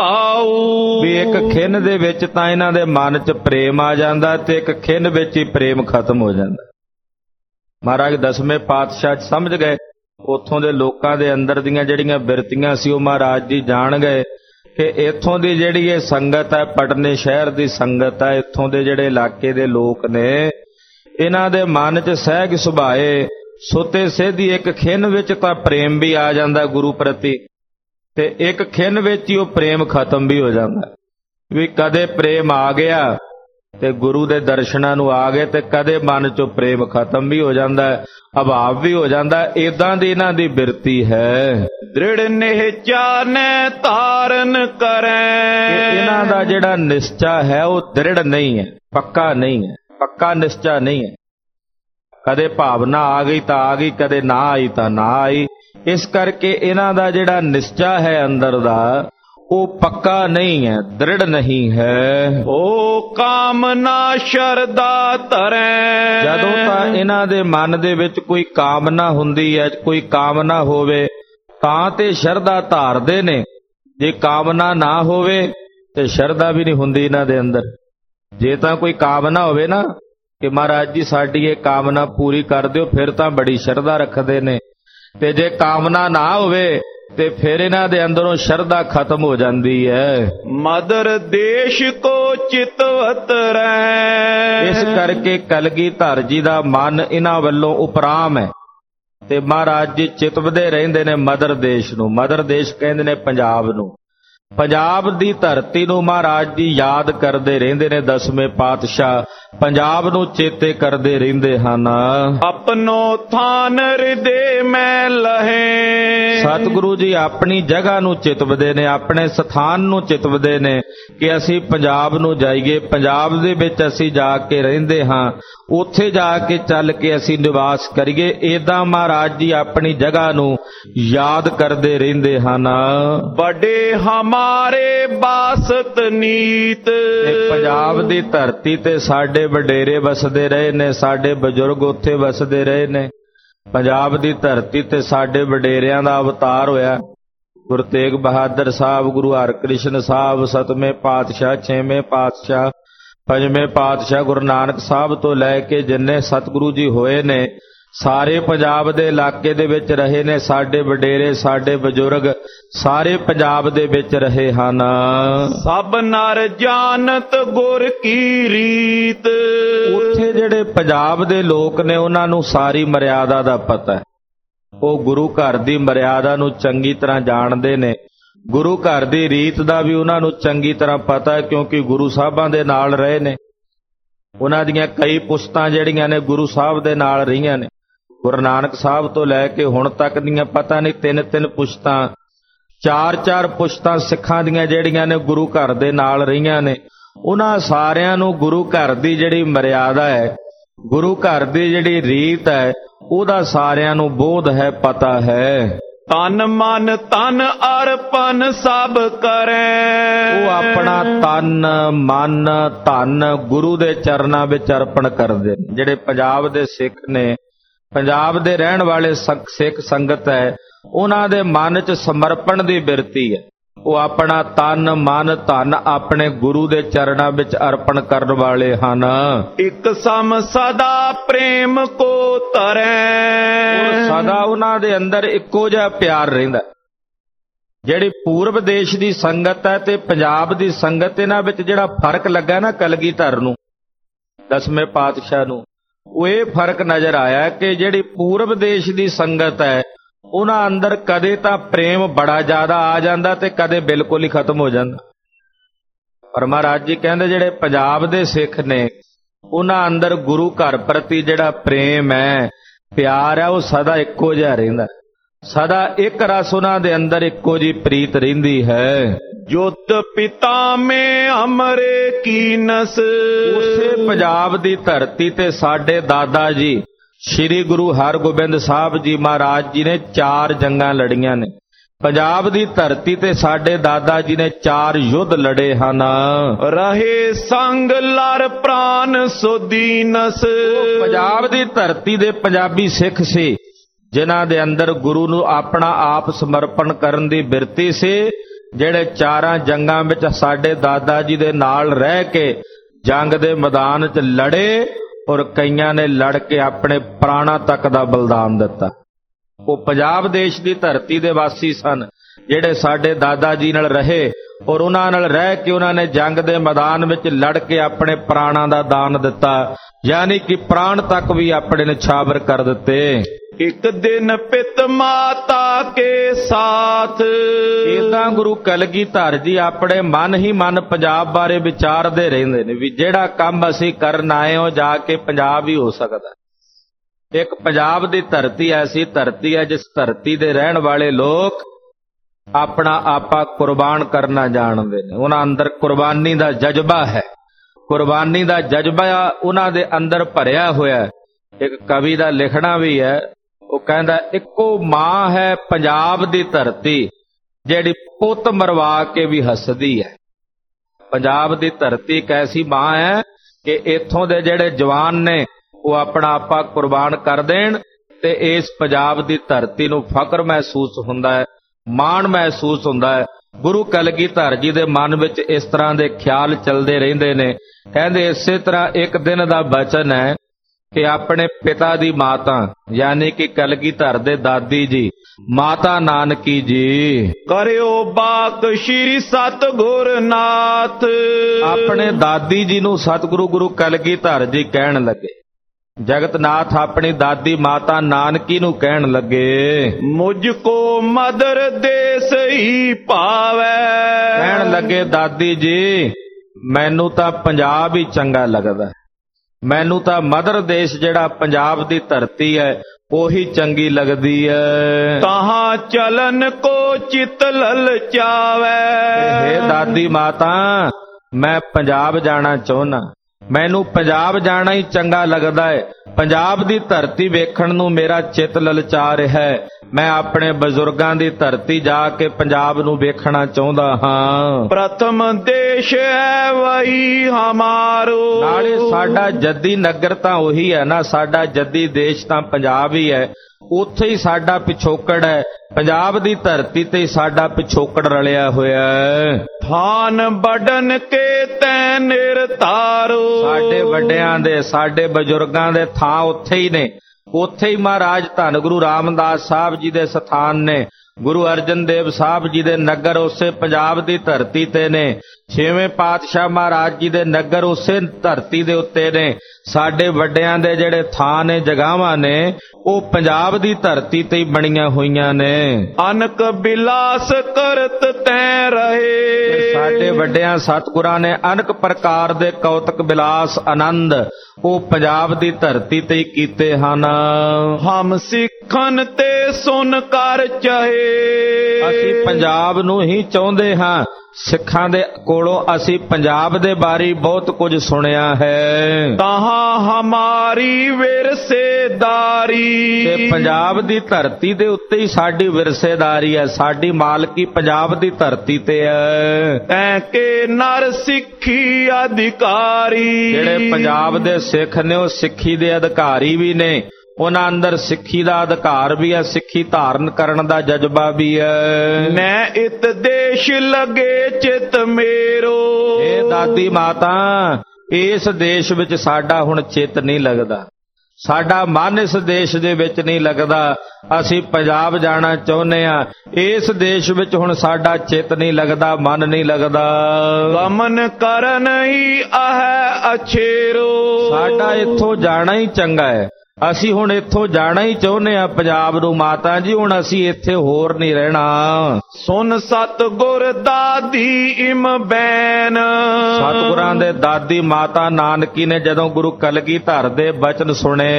ਅਪਾਉ। ਵੀ ਇੱਕ ਖਿੰਨ ਦੇ ਵਿੱਚ ਤਾਂ ਇਹਨਾਂ ਦੇ ਮਨ 'ਚ ਪ੍ਰੇਮ ਆ ਜਾਂਦਾ ਤੇ ਇੱਕ ਖਿੰਨ ਵਿੱਚ ਹੀ ਪ੍ਰੇਮ ਖਤਮ ਹੋ ਜਾਂਦਾ। ਮਹਾਰਾਜ ਦਸਵੇਂ ਪਾਤਸ਼ਾਹ ਸਮਝ ਗਏ ਉੱਥੋਂ ਦੇ ਲੋਕਾਂ ਦੇ ਅੰਦਰ ਦੀਆਂ ਜਿਹੜੀਆਂ ਬਿਰਤੀਆਂ ਸੀ, ਉਹ ਮਹਾਰਾਜ ਜੀ ਜਾਣ ਗਏ ਕਿ ਇੱਥੋਂ ਦੀ ਜਿਹੜੀ ਇਹ ਸੰਗਤ ਹੈ, ਪਟਨੇ ਸ਼ਹਿਰ ਦੀ ਸੰਗਤ ਹੈ, ਇੱਥੋਂ ਦੇ ਜਿਹੜੇ ਇਲਾਕੇ ਦੇ ਲੋਕ ਨੇ, ਇਹਨਾਂ ਦੇ ਮਨ 'ਚ ਸਹਿਜ ਸੁਭਾਏ ਸੁਤੇ ਸਿੱਧੀ ਇੱਕ ਖਿੰਨ ਵਿੱਚ ਤਾਂ ਪ੍ਰੇਮ ਵੀ ਆ ਜਾਂਦਾ ਗੁਰੂ ਪ੍ਰਤੀ, ਤੇ ਇੱਕ ਖਿੰਨ ਵਿੱਚ ਹੀ ਉਹ ਪ੍ਰੇਮ ਖਤਮ ਵੀ ਹੋ ਜਾਂਦਾ। ਵੀ ਕਦੇ ਪ੍ਰੇਮ ਆ ਗਿਆ ਤੇ ਗੁਰੂ ਦੇ ਦਰਸ਼ਨਾਂ ਨੂੰ ਆ ਗਏ, ਤੇ ਕਦੇ ਮਨ 'ਚੋਂ ਪ੍ਰੇਮ ਖਤਮ ਵੀ ਹੋ ਜਾਂਦਾ, ਅਭਾਵ ਵੀ ਹੋ ਜਾਂਦਾ। ਏਦਾਂ ਦੀ ਇਹਨਾਂ ਦੀ ਬਿਰਤੀ ਹੈ। ਦ੍ਰਿੜ ਨਿਹਚਾ ਨੇ ਧਾਰਨ ਕਰੈ। ਇਹਨਾਂ ਦਾ ਜਿਹੜਾ ਨਿਸ਼ਚਾ ਹੈ ਉਹ ਦ੍ਰਿੜ ਨਹੀਂ ਹੈ, ਪੱਕਾ ਨਹੀਂ ਹੈ, ਪੱਕਾ ਨਿਸ਼ਚਾ ਨਹੀਂ ਹੈ। ਕਦੇ ਭਾਵਨਾ ਆ ਗਈ ਤਾਂ ਆ ਗਈ, ਕਦੇ ਨਾ ਆਈ ਤਾਂ ਨਾ ਆਈ। ਇਸ ਕਰਕੇ ਇਹਨਾਂ ਦਾ ਜਿਹੜਾ ਨਿਸ਼ਚਾ ਹੈ ਅੰਦਰ ਦਾ, ਉਹ ਪੱਕਾ ਨਹੀਂ ਹੈ, ਦ੍ਰਿੜ ਨਹੀਂ ਹੈ। ਉਹ ਕਾਮਨਾ ਸ਼ਰਧਾ ਧਰੈ। ਜਦੋਂ ਤਾਂ ਇਹਨਾਂ ਦੇ ਮਨ ਦੇ ਵਿੱਚ ਕੋਈ ਕਾਮਨਾ ਹੁੰਦੀ ਹੈ, ਕੋਈ ਕਾਮਨਾ ਹੋਵੇ ਤਾਂ ਤੇ ਸ਼ਰਧਾ ਧਾਰਦੇ ਨੇ। ਜੇ ਕਾਮਨਾ ਨਾ ਹੋਵੇ ਤੇ ਸ਼ਰਧਾ ਵੀ ਨਹੀਂ ਹੁੰਦੀ ਇਹਨਾਂ ਦੇ ਅੰਦਰ। ਜੇ ਤਾਂ ਕੋਈ ਕਾਮਨਾ ਹੋਵੇ ਨਾ ਕਿ ਮਹਾਰਾਜ ਜੀ ਸਾਡੀ ਇਹ ਕਾਮਨਾ ਪੂਰੀ ਕਰ ਦਿਓ, ਫਿਰ ਤਾਂ ਬੜੀ ਸ਼ਰਧਾ ਰੱਖਦੇ ਨੇ। ਤੇ ਜੇ ਕਾਮਨਾ ਨਾ ਹੋਵੇ ਤੇ ਫਿਰ ਇਹਨਾਂ ਦੇ ਅੰਦਰੋਂ ਸ਼ਰਧਾ ਖਤਮ ਹੋ ਜਾਂਦੀ ਹੈ। ਮਦਰ ਦੇਸ਼ ਕੋ ਚਿਤਵਤ ਰਹਿ। ਇਸ ਕਰਕੇ ਕਲਗੀਧਰ ਜੀ ਦਾ ਮਨ ਇਹਨਾਂ ਵੱਲੋਂ ਉਪਰਾਮ ਹੈ ਤੇ ਮਹਾਰਾਜ ਜੀ ਚਿਤਵਦੇ ਰਹਿੰਦੇ ਨੇ ਮਦਰ ਦੇਸ਼ ਨੂੰ। ਮਦਰ ਦੇਸ਼ ਕਹਿੰਦੇ ਨੇ ਪੰਜਾਬ ਨੂੰ। ਪੰਜਾਬ ਦੀ ਧਰਤੀ ਨੂੰ ਮਹਾਰਾਜ ਜੀ ਯਾਦ ਕਰਦੇ ਰਹਿੰਦੇ ਨੇ। ਦਸਵੇਂ ਪਾਤਸ਼ਾਹ ਪੰਜਾਬ ਨੂੰ ਚੇਤੇ ਕਰਦੇ ਰਹਿੰਦੇ ਹਨ। ਆਪਣੋ ਥਾਨ ਹਿਰਦੇ ਮੈਂ ਲਹੇ। ਸਤਿਗੁਰੂ ਜੀ ਆਪਣੀ ਜਗ੍ਹਾ ਨੂੰ ਚਿਤਵਦੇ ਨੇ, ਆਪਣੇ ਸਥਾਨ ਨੂੰ ਚਿਤਵਦੇ ਨੇ ਕਿ ਅਸੀਂ ਪੰਜਾਬ ਨੂੰ ਜਾਈਏ, ਪੰਜਾਬ ਦੇ ਵਿੱਚ ਅਸੀਂ ਜਾ ਕੇ ਰਹਿੰਦੇ ਹਾਂ, ਉੱਥੇ ਜਾ ਕੇ ਚੱਲ ਕੇ ਅਸੀਂ ਨਿਵਾਸ ਕਰੀਏ। ਏਦਾਂ ਮਹਾਰਾਜ ਜੀ ਆਪਣੀ ਜਗ੍ਹਾ ਨੂੰ ਯਾਦ ਕਰਦੇ ਰਹਿੰਦੇ ਹਨ। ਵੱਡੇ ਹਮਾਰੇ ਬਾਸਤ ਨੀਤ। ਪੰਜਾਬ ਦੀ ਧਰਤੀ ਤੇ ਸਾਡੇ ਵਡੇਰੇ ਵਸਦੇ ਰਹੇ ਨੇ, ਸਾਡੇ ਬਜ਼ੁਰਗ ਉੱਥੇ ਵਸਦੇ ਰਹੇ ਨੇ। ਪੰਜਾਬ ਦੀ ਧਰਤੀ ਤੇ ਸਾਡੇ ਵਡੇਰਿਆਂ ਦਾ ਅਵਤਾਰ ਹੋਇਆ। ਗੁਰੂ ਤੇਗ ਬਹਾਦਰ ਸਾਹਿਬ, ਗੁਰੂ ਹਰਕ੍ਰਿਸ਼ਨ ਸਾਹਿਬ, ਸਤਵੇਂ ਪਾਤਸ਼ਾਹ, ਛੇਵੇਂ ਪਾਤਸ਼ਾਹ, ਪੰਜਵੇਂ ਪਾਤਸ਼ਾਹ ਗੁਰੂ ਨਾਨਕ ਸਾਹਿਬ ਤੋਂ ਲੈ ਕੇ ਜਿੰਨੇ ਸਤਿਗੁਰੂ ਜੀ ਹੋਏ ਨੇ, ਸਾਰੇ ਪੰਜਾਬ ਦੇ ਇਲਾਕੇ ਦੇ ਵਿੱਚ ਰਹੇ ਨੇ। ਸਾਡੇ ਵਡੇਰੇ, ਸਾਡੇ ਬਜ਼ੁਰਗ ਸਾਰੇ ਪੰਜਾਬ ਦੇ ਵਿੱਚ ਰਹੇ ਹਨ। ਸਭ ਨਰ ਜਾਣਤ ਗੁਰ ਕੀ ਰੀਤ। ਉੱਥੇ ਜਿਹੜੇ ਪੰਜਾਬ ਦੇ ਲੋਕ ਨੇ ਉਹਨਾਂ ਨੂੰ ਸਾਰੀ ਮਰਿਆਦਾ ਦਾ ਪਤਾ ਹੈ। ਉਹ ਗੁਰੂ ਘਰ ਦੀ ਮਰਿਆਦਾ ਨੂੰ ਚੰਗੀ ਤਰ੍ਹਾਂ ਜਾਣਦੇ ਨੇ। ਗੁਰੂ ਘਰ ਦੀ ਰੀਤ ਦਾ ਵੀ ਉਹਨਾਂ ਨੂੰ ਚੰਗੀ ਤਰ੍ਹਾਂ ਪਤਾ ਹੈ, ਕਿਉਂਕਿ ਗੁਰੂ ਸਾਹਿਬਾਂ ਦੇ ਨਾਲ ਰਹੇ ਨੇ। ਉਹਨਾਂ ਦੀਆਂ ਕਈ ਪੁਸ਼ਤਾਂ ਜਿਹੜੀਆਂ ਨੇ ਗੁਰੂ ਸਾਹਿਬ ਦੇ ਨਾਲ ਰਹੀਆਂ ਨੇ। ਗੁਰੂ ਨਾਨਕ ਸਾਹਿਬ ਤੋਂ ਲੈ ਕੇ ਹੁਣ ਤੱਕ ਦੀਆਂ ਪਤਾ ਨਹੀਂ ਤਿੰਨ ਤਿੰਨ ਪੁਸ਼ਤਾਂ, ਚਾਰ ਚਾਰ ਪੁਸ਼ਤਾਂ ਸਿੱਖਾਂ ਦੀਆਂ ਜਿਹੜੀਆਂ ਨੇ ਗੁਰੂ ਘਰ ਦੇ ਨਾਲ ਰਹੀਆਂ ਨੇ। ਉਹਨਾਂ ਸਾਰਿਆਂ ਨੂੰ ਗੁਰੂ ਘਰ ਦੀ ਜਿਹੜੀ ਮਰਿਆਦਾ ਹੈ, ਗੁਰੂ ਘਰ ਦੀ ਜਿਹੜੀ ਰੀਤ ਹੈ, ਉਹਦਾ ਸਾਰਿਆਂ ਨੂੰ ਬੋਧ ਹੈ, ਪਤਾ ਹੈ। ਤਨ ਮਨ ਤਨ ਅਰਪਨ ਸਭ ਕਰੈ। ਉਹ ਆਪਣਾ ਤਨ ਮਨ ਧਨ ਗੁਰੂ ਦੇ ਚਰਨਾਂ ਵਿੱਚ ਅਰਪਣ ਕਰਦੇ ਨੇ। ਜਿਹੜੇ ਪੰਜਾਬ ਦੇ ਸਿੱਖ ਨੇ, ਪੰਜਾਬ ਦੇ ਰਹਿਣ ਵਾਲੇ ਸਿੱਖ ਸੰਗਤ ਹੈ, ਉਹਨਾਂ ਦੇ ਮਨ 'ਚ ਸਮਰਪਣ ਦੀ ਬਿਰਤੀ ਹੈ। ਉਹ ਆਪਣਾ ਤਨ ਮਨ ਧਨ ਆਪਣੇ ਗੁਰੂ ਦੇ ਚਰਨਾਂ ਵਿੱਚ ਅਰਪਣ ਕਰਨ ਵਾਲੇ ਹਨ। ਇੱਕ ਸਮ ਸਦਾ ਪ੍ਰੇਮ ਕੋ ਧਰੈ। ਸਦਾ ਉਹਨਾਂ ਦੇ ਅੰਦਰ ਇੱਕੋ ਜਿਹਾ ਪਿਆਰ ਰਹਿੰਦਾ। ਜਿਹੜੀ ਪੂਰਬ ਦੇਸ਼ ਦੀ ਸੰਗਤ ਹੈ ਤੇ ਪੰਜਾਬ ਦੀ ਸੰਗਤ, ਇਹਨਾਂ ਵਿੱਚ ਜਿਹੜਾ ਫਰਕ ਲੱਗਾ ਨਾ ਕਲਗੀਧਰ ਨੂੰ, ਦਸਵੇਂ ਪਾਤਸ਼ਾਹ ਨੂੰ, ਉਹ ਇਹ ਫਰਕ ਨਜ਼ਰ ਆਇਆ ਕਿ ਜਿਹੜੀ ਪੂਰਬ ਦੇਸ਼ ਦੀ ਸੰਗਤ ਹੈ, ਉਹਨਾਂ ਅੰਦਰ ਕਦੇ ਤਾਂ ਪ੍ਰੇਮ ਬੜਾ ਜ਼ਿਆਦਾ ਆ ਜਾਂਦਾ ਤੇ ਕਦੇ ਬਿਲਕੁਲ ਹੀ ਖਤਮ ਹੋ ਜਾਂਦਾ। ਪਰ ਮਹਾਰਾਜ ਜੀ ਕਹਿੰਦੇ ਜਿਹੜੇ ਪੰਜਾਬ ਦੇ ਸਿੱਖ ਨੇ, ਉਹਨਾਂ ਅੰਦਰ ਗੁਰੂ ਘਰ ਪ੍ਰਤੀ ਜਿਹੜਾ ਪ੍ਰੇਮ ਹੈ, ਪਿਆਰ ਹੈ, ਉਹ ਸਦਾ ਇੱਕੋ ਜਿਹਾ ਰਹਿੰਦਾ। ਸਦਾ ਇੱਕ ਰਸ ਉਹਨਾਂ ਦੇ ਅੰਦਰ ਇੱਕੋ ਜਿਹੀ ਪ੍ਰੀਤ ਰਹਿੰਦੀ ਹੈ। ਜੁਤ ਪਿਤਾ ਮੇ ਅਮਰੇ ਕੀਨਸ। ਉਸੇ ਪੰਜਾਬ ਦੀ ਧਰਤੀ ਤੇ ਸਾਡੇ ਦਾਦਾ ਜੀ ਸ਼੍ਰੀ ਗੁਰੂ ਹਰਗੋਬਿੰਦ ਸਾਹਿਬ ਜੀ ਮਹਾਰਾਜ ਜੀ ਨੇ ਚਾਰ ਜੰਗਾਂ ਲੜੀਆਂ ਨੇ। ਪੰਜਾਬ ਦੀ ਧਰਤੀ ਤੇ ਸਾਡੇ ਦਾਦਾ ਜੀ ਨੇ ਚਾਰ ਯੁੱਧ ਲੜੇ ਹਨ। ਰਹੇ ਸੰਗ ਲੜ ਪ੍ਰਾਨ ਸੁਦੀਨਸ। ਪੰਜਾਬ ਦੀ ਧਰਤੀ ਦੇ ਪੰਜਾਬੀ ਸਿੱਖ ਸੀ, ਜਿਨ੍ਹਾਂ ਦੇ ਅੰਦਰ ਗੁਰੂ ਨੂੰ ਆਪਣਾ ਆਪ ਸਮਰਪਣ ਕਰਨ ਦੀ ਬਿਰਤੀ ਸੀ, ਜਿਹੜੇ ਚਾਰਾਂ ਜੰਗਾਂ ਵਿੱਚ ਸਾਡੇ ਦਾਦਾ ਜੀ ਦੇ ਨਾਲ ਰਹਿ ਕੇ ਜੰਗ ਦੇ ਮੈਦਾਨ 'ਚ ਲੜੇ, ਔਰ ਕਈਆਂ ਨੇ ਲੜ ਕੇ ਆਪਣੇ ਪ੍ਰਾਣਾਂ ਤੱਕ ਦਾ ਬਲਿਦਾਨ ਦਿੱਤਾ। ਉਹ ਪੰਜਾਬ ਦੇਸ਼ ਦੀ ਧਰਤੀ ਦੇ ਵਾਸੀ ਸਨ, ਜਿਹੜੇ ਸਾਡੇ ਦਾਦਾ ਜੀ ਨਾਲ ਰਹੇ, ਔਰ ਉਹਨਾਂ ਨਾਲ ਰਹਿ ਕੇ ਉਹਨਾਂ ਨੇ ਜੰਗ ਦੇ ਮੈਦਾਨ ਵਿੱਚ ਲੜ ਕੇ ਆਪਣੇ ਪ੍ਰਾਣਾਂ ਦਾ ਦਾਨ ਦਿੱਤਾ, ਯਾਨੀ ਕਿ ਪ੍ਰਾਣ ਤੱਕ ਵੀ ਆਪਣੇ ਨਿਛਾਵਰ ਕਰ ਦਿੱਤੇ। ਇੱਕ ਦਿਨ ਪਿਤ ਮਾਤਾ ਕੇ ਸਾਥ। ਏਦਾਂ ਗੁਰੂ ਕਲਗੀਧਰ ਜੀ ਆਪਣੇ ਮਨ ਹੀ ਮਨ ਪੰਜਾਬ ਬਾਰੇ ਵਿਚਾਰਦੇ ਰਹਿੰਦੇ ਨੇ ਵੀ ਜਿਹੜਾ ਕੰਮ ਅਸੀਂ ਕਰਨ ਆਏ ਹਾਂ ਜਾ ਕੇ ਪੰਜਾਬ ਹੀ ਹੋ ਸਕਦਾ। ਇੱਕ ਪੰਜਾਬ ਦੀ ਧਰਤੀ ਐਸੀ ਧਰਤੀ ਹੈ ਜਿਸ ਧਰਤੀ ਦੇ ਰਹਿਣ ਵਾਲੇ ਲੋਕ ਆਪਣਾ ਆਪਾ ਕੁਰਬਾਨ ਕਰਨਾ ਜਾਣਦੇ ਨੇ। ਉਹਨਾਂ ਅੰਦਰ ਕੁਰਬਾਨੀ ਦਾ ਜਜ਼ਬਾ ਹੈ, ਕੁਰਬਾਨੀ ਦਾ ਜਜ਼ਬਾ ਉਹਨਾਂ ਦੇ ਅੰਦਰ ਭਰਿਆ ਹੋਇਆ। ਇੱਕ ਕਵੀ ਦਾ ਲਿਖਣਾ ਵੀ ਹੈ, ਉਹ ਕਹਿੰਦਾ ਇੱਕੋ ਮਾਂ ਹੈ ਪੰਜਾਬ ਦੀ ਧਰਤੀ, ਜਿਹੜੀ ਪੁੱਤ ਮਰਵਾ ਕੇ ਵੀ ਹੱਸਦੀ ਹੈ। ਪੰਜਾਬ ਦੀ ਧਰਤੀ ਇੱਕ ਐਸੀ ਮਾਂ ਹੈ ਕਿ ਇੱਥੋਂ ਦੇ ਜਿਹੜੇ ਜਵਾਨ ਨੇ ਉਹ ਆਪਣਾ ਆਪਾ ਕੁਰਬਾਨ ਕਰ ਦੇਣ ਤੇ ਇਸ ਪੰਜਾਬ ਦੀ ਧਰਤੀ ਨੂੰ ਫਖਰ ਮਹਿਸੂਸ ਹੁੰਦਾ ਹੈ, ਮਾਣ ਮਹਿਸੂਸ ਹੁੰਦਾ ਹੈ। ਗੁਰੂ ਕਲਗੀਧਰ ਜੀ ਦੇ ਮਨ ਵਿੱਚ ਇਸ ਤਰ੍ਹਾਂ ਦੇ ਖਿਆਲ ਚੱਲਦੇ ਰਹਿੰਦੇ ਨੇ। ਕਹਿੰਦੇ ਇਸੇ ਤਰ੍ਹਾਂ ਇੱਕ ਦਿਨ ਦਾ ਬਚਨ ਹੈ ਕਿ ਆਪਣੇ ਪਿਤਾ ਦੀ ਮਾਤਾ ਯਾਨੀ ਕਿ ਕਲਗੀਧਰ ਦੇ ਦਾਦੀ ਜੀ ਮਾਤਾ ਨਾਨਕੀ ਜੀ ਕਰਿਓ ਬਾਕ ਸ਼੍ਰੀ ਸਤਿਗੁਰ ਨਾਥ। ਆਪਣੇ ਦਾਦੀ ਜੀ ਨੂੰ ਸਤਿਗੁਰੂ ਗੁਰੂ ਕਲਗੀਧਰ ਜੀ ਕਹਿਣ ਲੱਗੇ। ਜਗਤਨਾਥ ਆਪਣੀ ਦਾਦੀ ਮਾਤਾ ਨਾਨਕੀ ਨੂੰ ਕਹਿਣ ਲੱਗੇ, ਮੁਝ ਕੋ ਮਦਰ ਦੇਸ ਹੀ ਭਾਵੈ। ਕਹਿਣ ਲੱਗੇ ਦਾਦੀ ਜੀ ਮੈਨੂੰ ਤਾਂ ਪੰਜਾਬ ਹੀ ਚੰਗਾ ਲੱਗਦਾ, ਮੈਨੂੰ ਤਾਂ ਮਦਰ ਦੇਸ਼ ਜਿਹੜਾ ਪੰਜਾਬ ਦੀ ਧਰਤੀ ਹੈ ਉਹੀ ਚੰਗੀ ਲੱਗਦੀ ਹੈ। ਤਹਾਂ ਚਲਨ ਕੋ ਚਿਤ ਲਲਚਾਵੈ। ਹੇ ਦਾਦੀ ਮਾਤਾ ਮੈਂ ਪੰਜਾਬ ਜਾਣਾ ਚਾਹੁੰਦਾ, ਮੈਨੂੰ ਪੰਜਾਬ ਜਾਣਾ ਹੀ ਚੰਗਾ ਲੱਗਦਾ ਹੈ। ਪੰਜਾਬ ਦੀ ਧਰਤੀ ਵੇਖਣ ਨੂੰ ਮੇਰਾ ਚਿੱਤ ਲਲਚਾ ਰਿਹਾ ਹੈ। ਮੈਂ ਆਪਣੇ ਬਜ਼ੁਰਗਾਂ ਦੀ ਧਰਤੀ ਜਾ ਕੇ ਪੰਜਾਬ ਨੂੰ ਵੇਖਣਾ ਚਾਹੁੰਦਾ ਹਾਂ। ਪ੍ਰਥਮ ਦੇਸ਼ ਹੈ ਵਹੀ ਹਮਾਰੋ। ਨਾਲੇ ਸਾਡਾ ਜੱਦੀ ਨਗਰ ਤਾਂ ਉਹੀ ਹੈ ਨਾ, ਸਾਡਾ ਜੱਦੀ ਦੇਸ਼ ਤਾਂ ਪੰਜਾਬ ਹੀ ਹੈ। ਉੱਥੇ ਹੀ ਸਾਡਾ ਪਿਛੋਕੜ ਹੈ। ਪੰਜਾਬ ਦੀ ਧਰਤੀ ਤੇ ਹੀ ਸਾਡਾ ਪਿਛੋਕੜ ਰਲਿਆ ਹੋਇਆ ਹੈ। ਥਾਨ ਬੜਨ ਕੇ ਤੈ ਨਿਰਤਾਰੋ, ਸਾਡੇ ਵੱਡਿਆਂ ਦੇ, ਸਾਡੇ ਬਜ਼ੁਰਗਾਂ ਦੇ ਥਾਂ ਉੱਥੇ ਹੀ ਨੇ। ਉੱਥੇ ਹੀ ਮਹਾਰਾਜ ਧੰਨ ਗੁਰੂ ਰਾਮਦਾਸ ਸਾਹਿਬ ਜੀ ਦੇ ਸਥਾਨ ਨੇ। ਗੁਰੂ ਅਰਜਨ ਦੇਵ ਸਾਹਿਬ ਜੀ ਦੇ ਨਗਰ ਉਸੇ ਪੰਜਾਬ ਦੀ ਧਰਤੀ ਤੇ ਨੇ। ਛੇਵੇਂ ਪਾਤਸ਼ਾਹ ਮਹਾਰਾਜ ਜੀ ਦੇ ਨਗਰ ਉਸੇ ਧਰਤੀ ਦੇ ਉੱਤੇ ਨੇ। ਸਾਡੇ ਵੱਡਿਆਂ ਦੇ ਜਿਹੜੇ ਥਾਂ ਨੇ, ਜਗ੍ਹਾਵਾਂ ਨੇ, ਉਹ ਪੰਜਾਬ ਦੀ ਧਰਤੀ ਤੇ ਹੀ ਬਣੀਆਂ ਹੋਈਆਂ ਨੇ। ਅਨਕ ਬਿਲਾਸ ਕਰਤ ਤੈ ਰਹੇ, ਸਾਡੇ ਵੱਡਿਆਂ ਸਤਿਗੁਰਾਂ ਨੇ ਅਨਕ ਪ੍ਰਕਾਰ ਦੇ ਕੌਤਕ ਬਿਲਾਸ ਆਨੰਦ ਉਹ ਪੰਜਾਬ ਦੀ ਧਰਤੀ ਤੇ ਹੀ ਕੀਤੇ ਹਨ। ਹਮ ਸਿੱਖਨ ਤੇ ਸੁਨ ਕਰ ਚਾਹੇ, ਅਸੀਂ ਪੰਜਾਬ ਨੂੰ ਹੀ ਚਾਹੁੰਦੇ ਹਾਂ। ਸਿੱਖਾਂ ਦੇ ਕੋਲੋਂ ਅਸੀਂ ਪੰਜਾਬ ਦੇ ਬਾਰੇ ਬਹੁਤ ਕੁਝ ਸੁਣਿਆ ਹੈ। ਤਹਾਂ ਹਮਾਰੀ ਵਿਰਸੇਦਾਰੀ, ਤੇ ਪੰਜਾਬ ਦੀ ਧਰਤੀ ਦੇ ਉੱਤੇ ਹੀ ਸਾਡੀ ਵਿਰਸੇਦਾਰੀ ਹੈ। ਸਾਡੀ ਮਾਲਕੀ ਪੰਜਾਬ ਦੀ ਧਰਤੀ ਤੇ ਹੈ। ਤੈਂ ਕੇ ਨਰ ਸਿੱਖੀ ਅਧਿਕਾਰੀ, ਜਿਹੜੇ ਪੰਜਾਬ ਦੇ ਸਿੱਖ ਨੇ ਉਹ ਸਿੱਖੀ ਦੇ ਅਧਿਕਾਰੀ ਵੀ ਨੇ। ਉਹਨਾਂ ਅੰਦਰ ਸਿੱਖੀ ਦਾ ਅਧਿਕਾਰ ਵੀ ਹੈ, ਸਿੱਖੀ ਧਾਰਨ ਕਰਨ ਦਾ ਜਜ਼ਬਾ ਵੀ ਹੈ। ਮੈਂ ਇਤ ਦੇਸ਼ ਲਗੇ ਚਿਤ ਮੇਰੋ, ਇਹ ਦਾਦੀ ਮਾਤਾ, ਇਸ ਦੇਸ਼ ਵਿੱਚ ਸਾਡਾ ਹੁਣ ਚਿੱਤ ਨਹੀਂ ਲੱਗਦਾ। ਸਾਡਾ ਮਨ ਇਸ ਦੇਸ਼ ਦੇ ਵਿੱਚ ਨਹੀਂ ਲੱਗਦਾ। ਅਸੀਂ ਪੰਜਾਬ ਜਾਣਾ ਚਾਹੁੰਦੇ ਹਾਂ। ਇਸ ਦੇਸ਼ ਵਿੱਚ ਹੁਣ ਸਾਡਾ ਚਿੱਤ ਨਹੀਂ ਲੱਗਦਾ, ਮਨ ਨਹੀਂ ਲੱਗਦਾ। ਗਮਨ ਕਰਨ ਹੀ ਆਹ ਅਛੇਰੋ, ਸਾਡਾ ਇੱਥੋਂ ਜਾਣਾ ਹੀ ਚੰਗਾ ਹੈ। ਅਸੀਂ ਹੁਣ ਇੱਥੋਂ ਜਾਣਾ ਹੀ ਚਾਹੁੰਦੇ ਹਾਂ ਪੰਜਾਬ ਨੂੰ ਮਾਤਾ ਜੀ। ਹੁਣ ਅਸੀਂ ਇੱਥੇ ਹੋਰ ਨਹੀਂ ਰਹਿਣਾ। ਸੁਨ ਸਤਿਗੁਰ ਦਾਦੀ ਇਮ ਬੈਨ, ਸਤਿਗੁਰਾਂ ਦੇ ਦਾਦੀ ਮਾਤਾ ਨਾਨਕੀ ਨੇ ਜਦੋਂ ਗੁਰੂ ਕਲਗੀਧਰ ਦੇ ਬਚਨ ਸੁਣੇ,